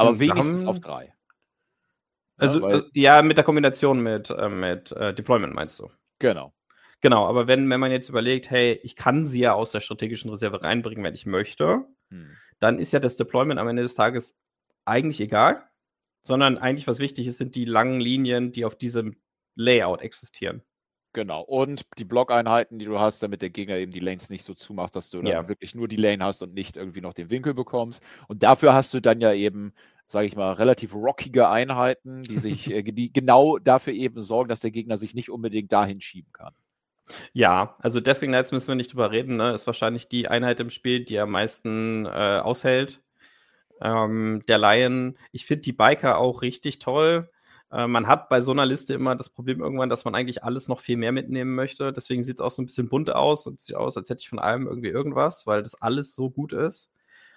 Aber wenigstens auf 3. Also, ja, mit der Kombination mit Deployment meinst du? Genau. Genau, aber wenn man jetzt überlegt, hey, ich kann sie ja aus der strategischen Reserve reinbringen, wenn ich möchte, dann ist ja das Deployment am Ende des Tages eigentlich egal, sondern eigentlich, was wichtig ist, sind die langen Linien, die auf diesem Layout existieren. Genau. Und die Blockeinheiten, die du hast, damit der Gegner eben die Lanes nicht so zumacht, dass du dann wirklich nur die Lane hast und nicht irgendwie noch den Winkel bekommst. Und dafür hast du dann ja eben, sage ich mal, relativ rockige Einheiten, die genau dafür eben sorgen, dass der Gegner sich nicht unbedingt dahin schieben kann. Ja, also deswegen, jetzt müssen wir nicht drüber reden, ne? Ist wahrscheinlich die Einheit im Spiel, die am meisten aushält. Der Lion, ich finde die Biker auch richtig toll. Man hat bei so einer Liste immer das Problem irgendwann, dass man eigentlich alles noch viel mehr mitnehmen möchte. Deswegen sieht es auch so ein bisschen bunt aus und sieht aus, als hätte ich von allem irgendwie irgendwas, weil das alles so gut ist.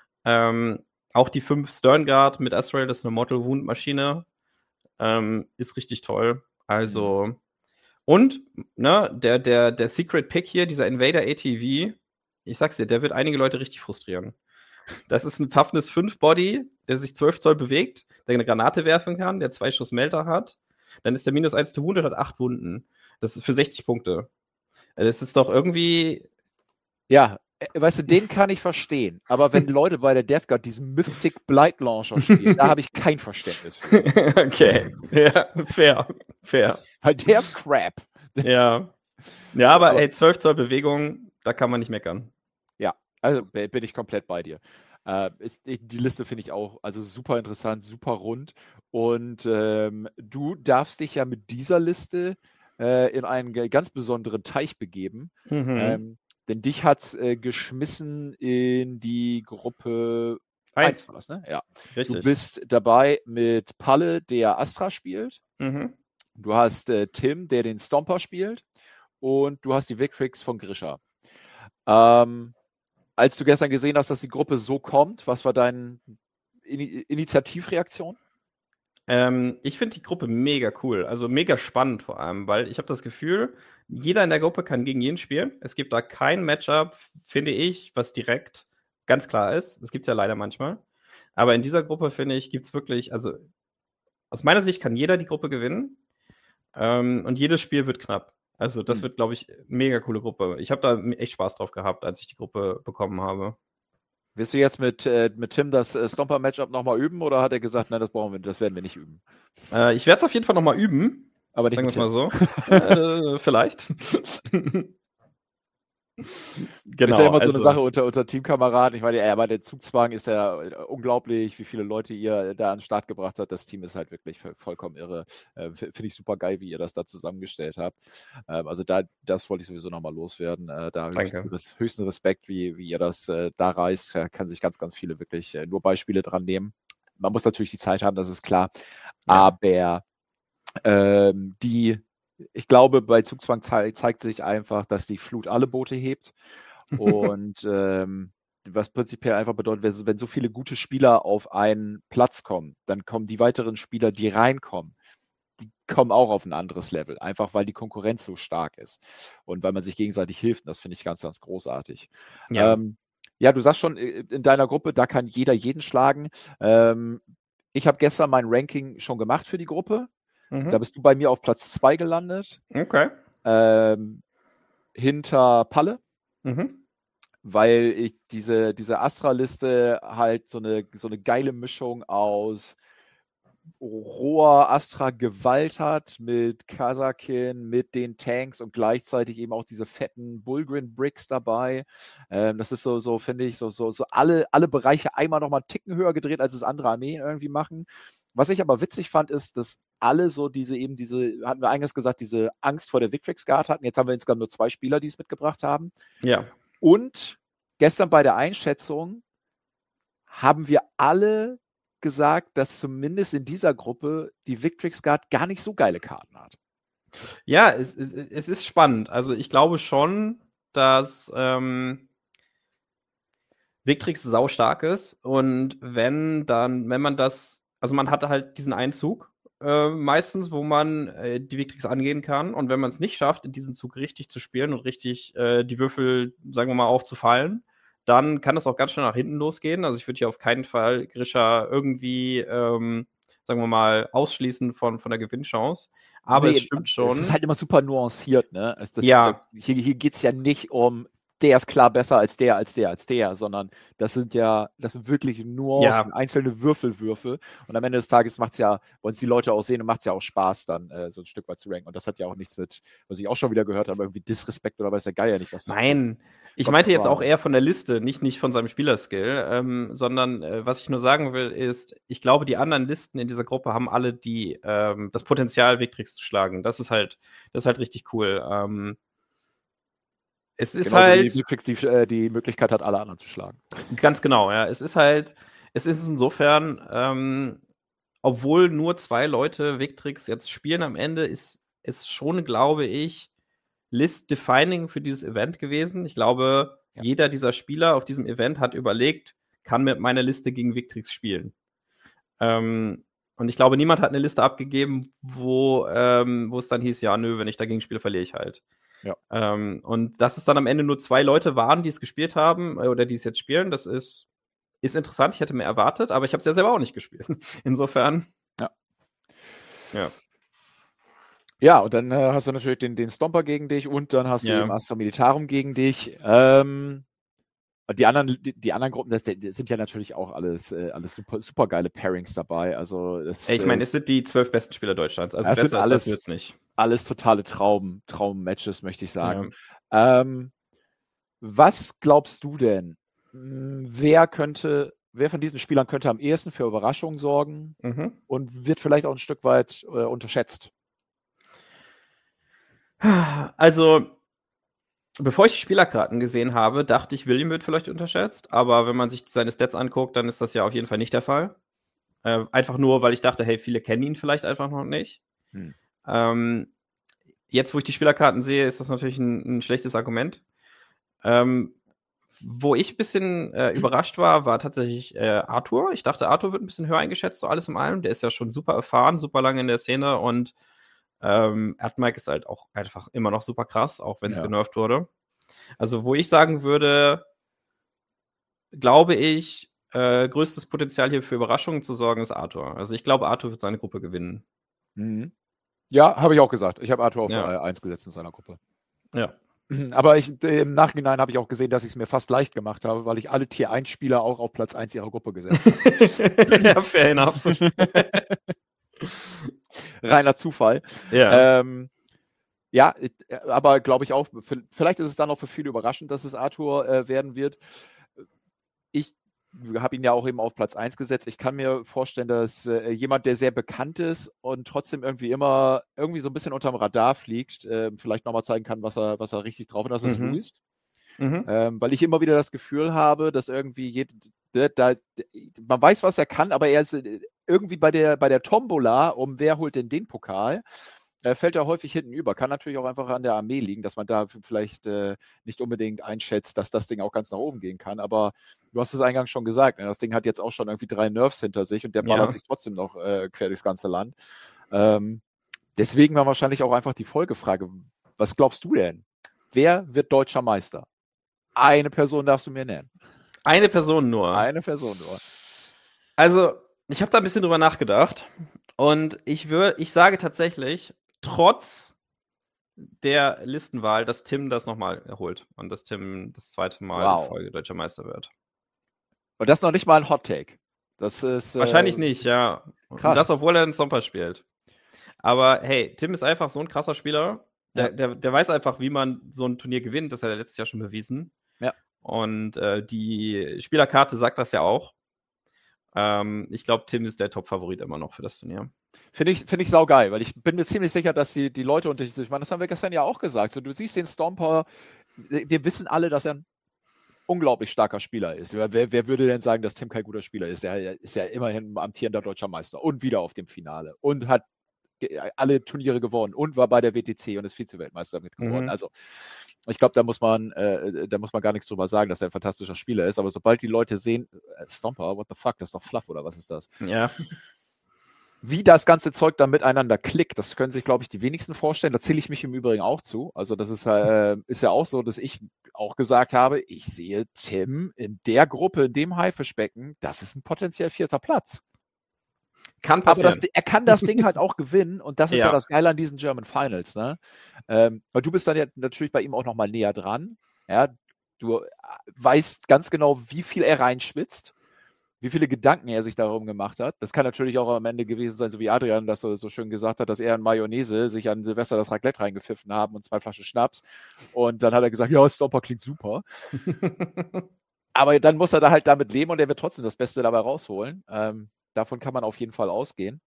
Auch die 5 Sternguard mit Azrael, das ist eine Mortal Wound Maschine, ist richtig toll. Also, und ne, der Secret Pick hier, dieser Invader ATV, ich sag's dir, der wird einige Leute richtig frustrieren. Das ist ein Toughness 5 Body, der sich 12 Zoll bewegt, der eine Granate werfen kann, der 2 Schuss Melter hat. Dann ist der -1 to Wound und hat 8 Wunden. Das ist für 60 Punkte. Das ist doch irgendwie. Ja, weißt du, den kann ich verstehen. Aber wenn Leute bei der Death Guard diesen Mythic Blight Launcher spielen, da habe ich kein Verständnis für. Okay, ja, fair. Weil der ist crap. Ja. Ja, aber ey, 12 Zoll Bewegung, da kann man nicht meckern. Ja, also bin ich komplett bei dir. Die Liste finde ich auch also super interessant, super rund. Und du darfst dich ja mit dieser Liste in einen ganz besonderen Teich begeben. Denn dich hat es geschmissen in die Gruppe 1 war das, ne? Ja. Richtig. Du bist dabei mit Palle, der Astra spielt. Du hast Tim, der den Stomper spielt. Und du hast die Victrix von Grisha. Als du gestern gesehen hast, dass die Gruppe so kommt, was war deine Initiativreaktion? Ich finde die Gruppe mega cool, also mega spannend vor allem, weil ich habe das Gefühl, jeder in der Gruppe kann gegen jeden spielen. Es gibt da kein Matchup, finde ich, was direkt ganz klar ist. Das gibt es ja leider manchmal. Aber in dieser Gruppe, finde ich, gibt es wirklich, also aus meiner Sicht kann jeder die Gruppe gewinnen. Und jedes Spiel wird knapp. Also das wird, glaube ich, mega coole Gruppe. Ich habe da echt Spaß drauf gehabt, als ich die Gruppe bekommen habe. Wirst du jetzt mit Tim das Stomper-Matchup nochmal üben oder hat er gesagt, nein, das werden wir nicht üben? Ich werde es auf jeden Fall nochmal üben. Aber nicht sagen wir es mal so. Vielleicht. Genau, ist ja immer so eine Sache unter Teamkameraden. Ich meine, bei der Zugzwang ist ja unglaublich, wie viele Leute ihr da an den Start gebracht habt. Das Team ist halt wirklich vollkommen irre. Finde ich super geil, wie ihr das da zusammengestellt habt. Also das wollte ich sowieso nochmal loswerden. Da höchsten Respekt, wie ihr das da reißt. Kann sich ganz, ganz viele wirklich nur Beispiele dran nehmen. Man muss natürlich die Zeit haben, das ist klar. Ja. Aber ich glaube, bei Zugzwang zeigt sich einfach, dass die Flut alle Boote hebt. Und was prinzipiell einfach bedeutet, wenn so viele gute Spieler auf einen Platz kommen, dann kommen die weiteren Spieler, die reinkommen, die kommen auch auf ein anderes Level. Einfach weil die Konkurrenz so stark ist. Und weil man sich gegenseitig hilft. Und das finde ich ganz, ganz großartig. Ja. Ja, du sagst schon, in deiner Gruppe, da kann jeder jeden schlagen. Ich habe gestern mein Ranking schon gemacht für die Gruppe. Da bist du bei mir auf Platz 2 gelandet. Okay. Hinter Palle. Weil ich diese Astra-Liste halt so eine geile Mischung aus roher Astra-Gewalt hat mit Kazakin, mit den Tanks und gleichzeitig eben auch diese fetten Bullgrin-Bricks dabei. Das ist so finde ich, so alle Bereiche einmal nochmal einen Ticken höher gedreht, als es andere Armeen irgendwie machen. Was ich aber witzig fand, ist, dass alle so diese, hatten wir eingangs gesagt, diese Angst vor der Victrix Guard hatten. Jetzt haben wir insgesamt nur 2 Spieler, die es mitgebracht haben. Ja. Und gestern bei der Einschätzung haben wir alle gesagt, dass zumindest in dieser Gruppe die Victrix Guard gar nicht so geile Karten hat. Ja, es ist spannend. Also ich glaube schon, dass Victrix sau stark ist. Und wenn man das, also man hatte halt diesen Einzug meistens, wo man die Victrix angehen kann. Und wenn man es nicht schafft, in diesen Zug richtig zu spielen und richtig die Würfel, sagen wir mal, aufzufallen, dann kann das auch ganz schnell nach hinten losgehen. Also ich würde hier auf keinen Fall Grisha irgendwie, sagen wir mal, ausschließen von der Gewinnchance. Aber es stimmt schon. Es ist halt immer super nuanciert, ne? Ja. Hier geht es ja nicht um, der ist klar besser als der, sondern das sind wirklich Nuancen, einzelne Würfel. Und am Ende des Tages wollen es die Leute auch sehen und macht es ja auch Spaß, dann so ein Stück weit zu ranken. Und das hat ja auch nichts mit, was ich auch schon wieder gehört habe, irgendwie Disrespekt oder weiß der Geier nicht, was. Nein, ich meinte jetzt auch eher von der Liste, nicht von seinem Spielerskill, sondern was ich nur sagen will, ist, ich glaube, die anderen Listen in dieser Gruppe haben alle das Potenzial, Victrix zu schlagen. Das ist halt richtig cool. Es ist Genauso halt. wie Victrix die Möglichkeit hat, alle anderen zu schlagen. Ganz genau, ja. Es ist insofern, obwohl nur 2 Leute Victrix jetzt spielen am Ende, ist es schon, glaube ich, List-defining für dieses Event gewesen. Ich glaube, jeder dieser Spieler auf diesem Event hat überlegt, kann mit meiner Liste gegen Victrix spielen. Und ich glaube, niemand hat eine Liste abgegeben, wo es dann hieß, ja, nö, wenn ich dagegen spiele, verliere ich halt. Ja. Und dass es dann am Ende nur 2 Leute waren, die es gespielt haben oder die es jetzt spielen, das ist interessant. Ich hätte mehr erwartet, aber ich habe es ja selber auch nicht gespielt. Insofern. Ja. Ja, und dann hast du natürlich den Stomper gegen dich und dann hast du eben Astra Militarum gegen dich. Die anderen Gruppen, das sind ja natürlich auch alles super geile Pairings dabei. Also ich meine, es sind die 12 besten Spieler Deutschlands. Also besser als das wird's nicht. Alles totale Traum-Matches, möchte ich sagen. Ja. Was glaubst du denn? Wer von diesen Spielern könnte am ehesten für Überraschungen sorgen und wird vielleicht auch ein Stück weit unterschätzt? Also, bevor ich die Spielerkarten gesehen habe, dachte ich, William wird vielleicht unterschätzt. Aber wenn man sich seine Stats anguckt, dann ist das ja auf jeden Fall nicht der Fall. Einfach nur, weil ich dachte, hey, viele kennen ihn vielleicht einfach noch nicht. Jetzt, wo ich die Spielerkarten sehe, ist das natürlich ein schlechtes Argument. Wo ich ein bisschen überrascht war tatsächlich Arthur. Ich dachte, Arthur wird ein bisschen höher eingeschätzt, so alles in allem. Der ist ja schon super erfahren, super lange in der Szene und Erdmike ist halt auch einfach immer noch super krass, auch wenn es genervt wurde. Also, wo ich sagen würde, glaube ich, größtes Potenzial hier für Überraschungen zu sorgen ist Arthur. Also, ich glaube, Arthur wird seine Gruppe gewinnen. Ja, habe ich auch gesagt. Ich habe Arthur auf 1 gesetzt in seiner Gruppe. Ja. Aber im Nachhinein habe ich auch gesehen, dass ich es mir fast leicht gemacht habe, weil ich alle Tier 1 Spieler auch auf Platz 1 ihrer Gruppe gesetzt habe. Ja, fair enough. Reiner Zufall. Ja, aber glaube ich auch, vielleicht ist es dann auch für viele überraschend, dass es Arthur werden wird. Ich habe ihn ja auch eben auf Platz 1 gesetzt. Ich kann mir vorstellen, dass jemand, der sehr bekannt ist und trotzdem irgendwie so ein bisschen unterm Radar fliegt, vielleicht nochmal zeigen kann, was er richtig drauf hat. Das ist Luis. Weil ich immer wieder das Gefühl habe, dass irgendwie man weiß, was er kann, aber er ist irgendwie bei der Tombola, wer holt denn den Pokal, fällt er häufig hinten über. Kann natürlich auch einfach an der Armee liegen, dass man da vielleicht nicht unbedingt einschätzt, dass das Ding auch ganz nach oben gehen kann. Aber du hast es eingangs schon gesagt, ne? Das Ding hat jetzt auch schon irgendwie 3 Nerfs hinter sich und der ballert sich trotzdem noch quer durchs ganze Land. Deswegen war wahrscheinlich auch einfach die Folgefrage, was glaubst du denn? Wer wird deutscher Meister? Eine Person darfst du mir nennen. Eine Person nur? Eine Person nur. Also, ich habe da ein bisschen drüber nachgedacht und ich sage tatsächlich, trotz der Listenwahl, dass Tim das nochmal erholt und dass Tim das 2. Mal in Folge deutscher Meister wird. Und das noch nicht mal ein Hot-Take. Das ist wahrscheinlich nicht, ja. Krass. Und das, obwohl er einen Stomper spielt. Aber hey, Tim ist einfach so ein krasser Spieler. Der weiß einfach, wie man so ein Turnier gewinnt. Das hat er letztes Jahr schon bewiesen. Ja. Und die Spielerkarte sagt das ja auch. Ich glaube, Tim ist der Top-Favorit immer noch für das Turnier. Finde ich saugeil, weil ich bin mir ziemlich sicher, dass die Leute, und ich meine, das haben wir gestern ja auch gesagt, so, du siehst den Stomper, wir wissen alle, dass er ein unglaublich starker Spieler ist. Wer würde denn sagen, dass Tim kein guter Spieler ist? Er ist ja immerhin amtierender deutscher Meister und wieder auf dem Finale und hat alle Turniere gewonnen und war bei der WTC und ist Vize-Weltmeister mit geworden. Also ich glaube, da muss man gar nichts drüber sagen, dass er ein fantastischer Spieler ist, aber sobald die Leute sehen, Stomper, what the fuck, das ist doch Fluff oder was ist das? Ja. Wie das ganze Zeug dann miteinander klickt, das können sich, glaube ich, die wenigsten vorstellen. Da zähle ich mich im Übrigen auch zu. Also das ist ja auch so, dass ich auch gesagt habe, ich sehe Tim in der Gruppe, in dem Haifischbecken, das ist ein potenziell 4. Platz. Kann Aber passieren. er kann das Ding halt auch gewinnen und das ist ja Ja. das Geile an diesen German Finals. Ne? Weil du bist dann ja natürlich bei ihm auch nochmal näher dran. Ja? Du weißt ganz genau, wie viel er reinschwitzt, wie viele Gedanken er sich darum gemacht hat. Das kann natürlich auch am Ende gewesen sein, so wie Adrian das so schön gesagt hat, dass er in Mayonnaise sich an Silvester das Raclette reingepfiffen haben und 2 Flaschen Schnaps. Und dann hat er gesagt, ja, Stomper klingt super. Aber dann muss er da halt damit leben und er wird trotzdem das Beste dabei rausholen. Davon kann man auf jeden Fall ausgehen.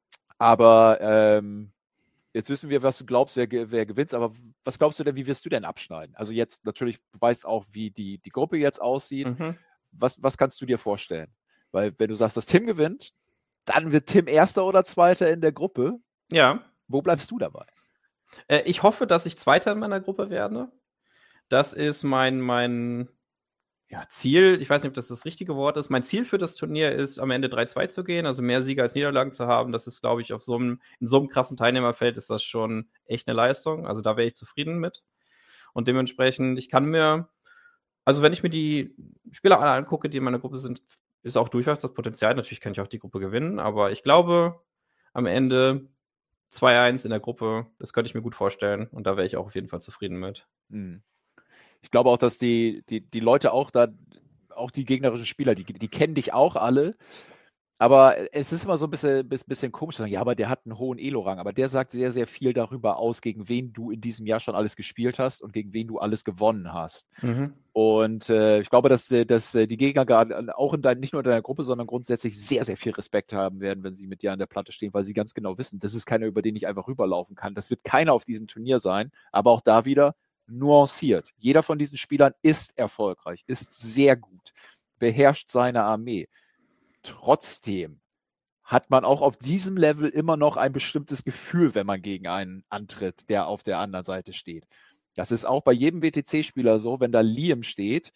Aber jetzt wissen wir, was du glaubst, wer gewinnt. Aber was glaubst du denn, wie wirst du denn abschneiden? Also jetzt natürlich, du weißt auch, wie die Gruppe jetzt aussieht. Was kannst du dir vorstellen? Weil wenn du sagst, dass Tim gewinnt, dann wird Tim Erster oder Zweiter in der Gruppe. Ja. Wo bleibst du dabei? Ich hoffe, dass ich Zweiter in meiner Gruppe werde. Das ist mein Ziel. Ich weiß nicht, ob das richtige Wort ist. Mein Ziel für das Turnier ist, am Ende 3-2 zu gehen, also mehr Siege als Niederlagen zu haben. Das ist, glaube ich, in so einem krassen Teilnehmerfeld ist das schon echt eine Leistung. Also da wäre ich zufrieden mit. Und dementsprechend, also wenn ich mir die Spieler alle angucke, die in meiner Gruppe sind, ist auch durchaus das Potenzial. Natürlich kann ich auch die Gruppe gewinnen, aber ich glaube, am Ende 2-1 in der Gruppe, das könnte ich mir gut vorstellen und da wäre ich auch auf jeden Fall zufrieden mit. Ich glaube auch, dass die Leute auch die gegnerischen Spieler, die kennen dich auch alle, aber es ist immer so ein bisschen komisch zu sagen, ja, aber der hat einen hohen Elo-Rang, aber der sagt sehr, sehr viel darüber aus, gegen wen du in diesem Jahr schon alles gespielt hast und gegen wen du alles gewonnen hast. Und ich glaube, dass die Gegner gerade auch nicht nur in deiner Gruppe, sondern grundsätzlich sehr, sehr viel Respekt haben werden, wenn sie mit dir an der Platte stehen, weil sie ganz genau wissen, das ist keiner, über den ich einfach rüberlaufen kann. Das wird keiner auf diesem Turnier sein, aber auch da wieder nuanciert. Jeder von diesen Spielern ist erfolgreich, ist sehr gut, beherrscht seine Armee. Trotzdem hat man auch auf diesem Level immer noch ein bestimmtes Gefühl, wenn man gegen einen antritt, der auf der anderen Seite steht. Das ist auch bei jedem WTC-Spieler so, wenn da Liam steht,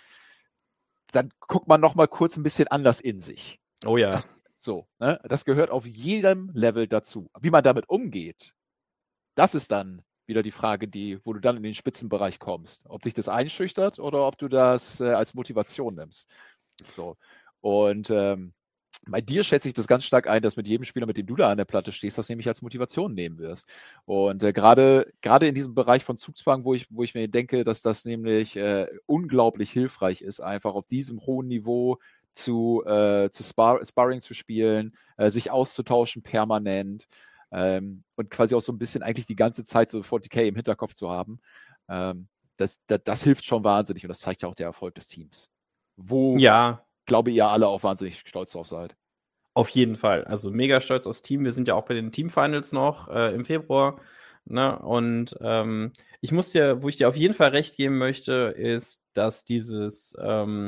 dann guckt man noch mal kurz ein bisschen anders in sich. Oh ja. Das gehört auf jedem Level dazu. Wie man damit umgeht, das ist dann wieder die Frage, wo du dann in den Spitzenbereich kommst. Ob dich das einschüchtert oder ob du das als Motivation nimmst. So. Und bei dir schätze ich das ganz stark ein, dass mit jedem Spieler, mit dem du da an der Platte stehst, das nämlich als Motivation nehmen wirst. Und gerade in diesem Bereich von Zugzwang, wo ich mir denke, dass das nämlich unglaublich hilfreich ist, einfach auf diesem hohen Niveau zu Sparring zu spielen, sich auszutauschen permanent und quasi auch so ein bisschen eigentlich die ganze Zeit so 40k im Hinterkopf zu haben. Das hilft schon wahnsinnig und das zeigt ja auch der Erfolg des Teams. Glaube ihr alle auch wahnsinnig stolz drauf seid. Auf jeden Fall. Also mega stolz aufs Team. Wir sind ja auch bei den Teamfinals noch im Februar. Ne? Und wo ich dir auf jeden Fall recht geben möchte, ist, dass dieses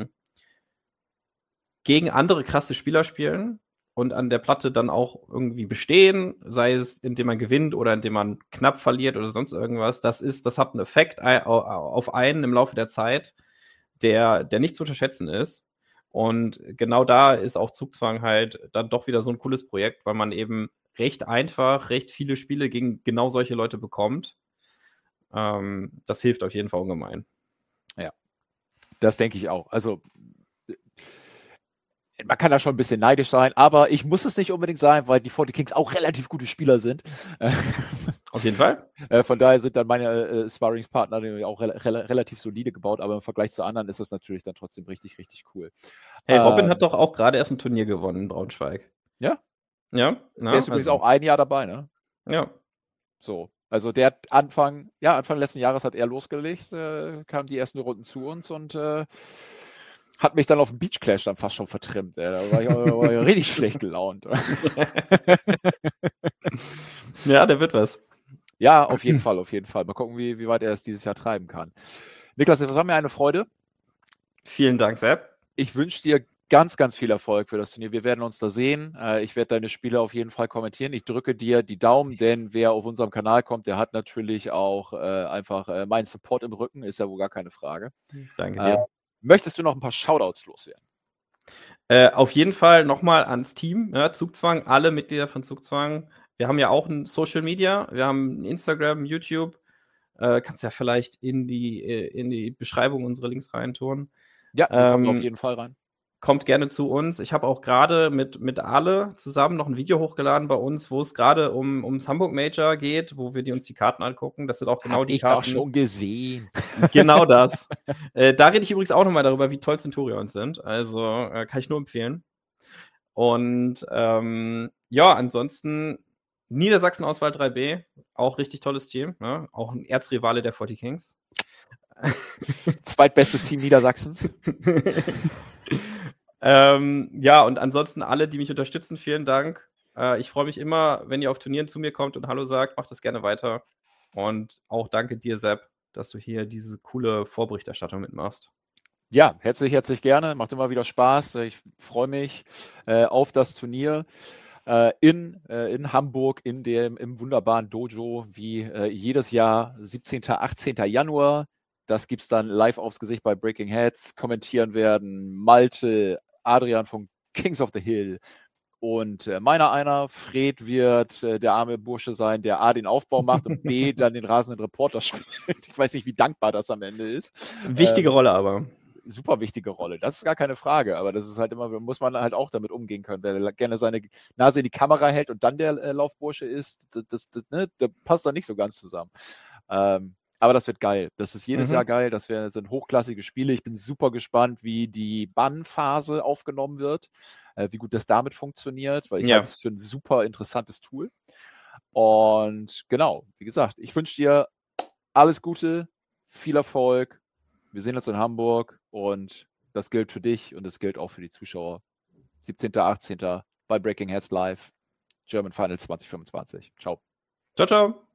gegen andere krasse Spieler spielen und an der Platte dann auch irgendwie bestehen, sei es, indem man gewinnt oder indem man knapp verliert oder sonst irgendwas, das hat einen Effekt auf einen im Laufe der Zeit, der nicht zu unterschätzen ist. Und genau da ist auch Zugzwang halt dann doch wieder so ein cooles Projekt, weil man eben recht viele Spiele gegen genau solche Leute bekommt. Das hilft auf jeden Fall ungemein. Ja, das denke ich auch. Also man kann da schon ein bisschen neidisch sein, aber ich muss es nicht unbedingt sein, weil die 40 Kings auch relativ gute Spieler sind. Auf jeden Fall. Von daher sind dann meine Sparringspartner auch relativ solide gebaut, aber im Vergleich zu anderen ist das natürlich dann trotzdem richtig, richtig cool. Hey, Robin hat doch auch gerade erst ein Turnier gewonnen in Braunschweig. Ja? Ja. Der ist übrigens auch ein Jahr dabei, ne? Ja. So. Also der hat Anfang letzten Jahres hat er losgelegt, kamen die ersten Runden zu uns und hat mich dann auf dem Beach Clash dann fast schon vertrimmt. Da war ich richtig schlecht gelaunt. Ja, der wird was. Ja, auf jeden Fall. Mal gucken, wie weit er es dieses Jahr treiben kann. Niklas, das war mir eine Freude. Vielen Dank, Sepp. Ich wünsche dir ganz, ganz viel Erfolg für das Turnier. Wir werden uns da sehen. Ich werde deine Spiele auf jeden Fall kommentieren. Ich drücke dir die Daumen, denn wer auf unserem Kanal kommt, der hat natürlich auch einfach meinen Support im Rücken. Ist ja wohl gar keine Frage. Danke dir. Möchtest du noch ein paar Shoutouts loswerden? Auf jeden Fall nochmal ans Team, ja, Zugzwang, alle Mitglieder von Zugzwang. Wir haben ja auch ein Social Media, wir haben Instagram, YouTube. Kannst ja vielleicht in die Beschreibung unsere Links reintun. Ja, die kommt auf jeden Fall rein. Kommt gerne zu uns. Ich habe auch gerade mit Ale zusammen noch ein Video hochgeladen bei uns, wo es gerade ums Hamburg Major geht, wo wir uns die Karten angucken. Das sind auch genau Hab die ich Karten. doch schon gesehen. Genau das. Da rede ich übrigens auch nochmal darüber, wie toll Centurions sind. Also kann ich nur empfehlen. Und ja, ansonsten Niedersachsen-Auswahl 3B, auch richtig tolles Team. Ne? Auch ein Erzrivale der 40 Kings. Zweitbestes Team Niedersachsens. Ja, und ansonsten alle, die mich unterstützen, vielen Dank. Ich freue mich immer, wenn ihr auf Turnieren zu mir kommt und Hallo sagt. Macht das gerne weiter. Und auch danke dir, Sepp, dass du hier diese coole Vorberichterstattung mitmachst. Ja, herzlich gerne. Macht immer wieder Spaß. Ich freue mich auf das Turnier in Hamburg im wunderbaren Dojo wie jedes Jahr, 17., 18. Januar. Das gibt es dann live aufs Gesicht bei Breaking Heads. Kommentieren werden Malte, Adrian von Kings of the Hill und einer. Fred wird der arme Bursche sein, der A, den Aufbau macht und B, dann den rasenden Reporter spielt. Ich weiß nicht, wie dankbar das am Ende ist. Wichtige Rolle aber. Super wichtige Rolle, das ist gar keine Frage, aber das ist halt immer, muss man halt auch damit umgehen können. Wer gerne seine Nase in die Kamera hält und dann der Laufbursche ist, das passt dann nicht so ganz zusammen. Aber das wird geil. Das ist jedes Jahr geil. Das sind hochklassige Spiele. Ich bin super gespannt, wie die Ban-Phase aufgenommen wird, wie gut das damit funktioniert, weil ich halte es für ein super interessantes Tool. Und genau, wie gesagt, ich wünsche dir alles Gute, viel Erfolg. Wir sehen uns in Hamburg und das gilt für dich und das gilt auch für die Zuschauer. 17., 18. bei Breaking Heads Live, German Final 2025. Ciao. Ciao, ciao.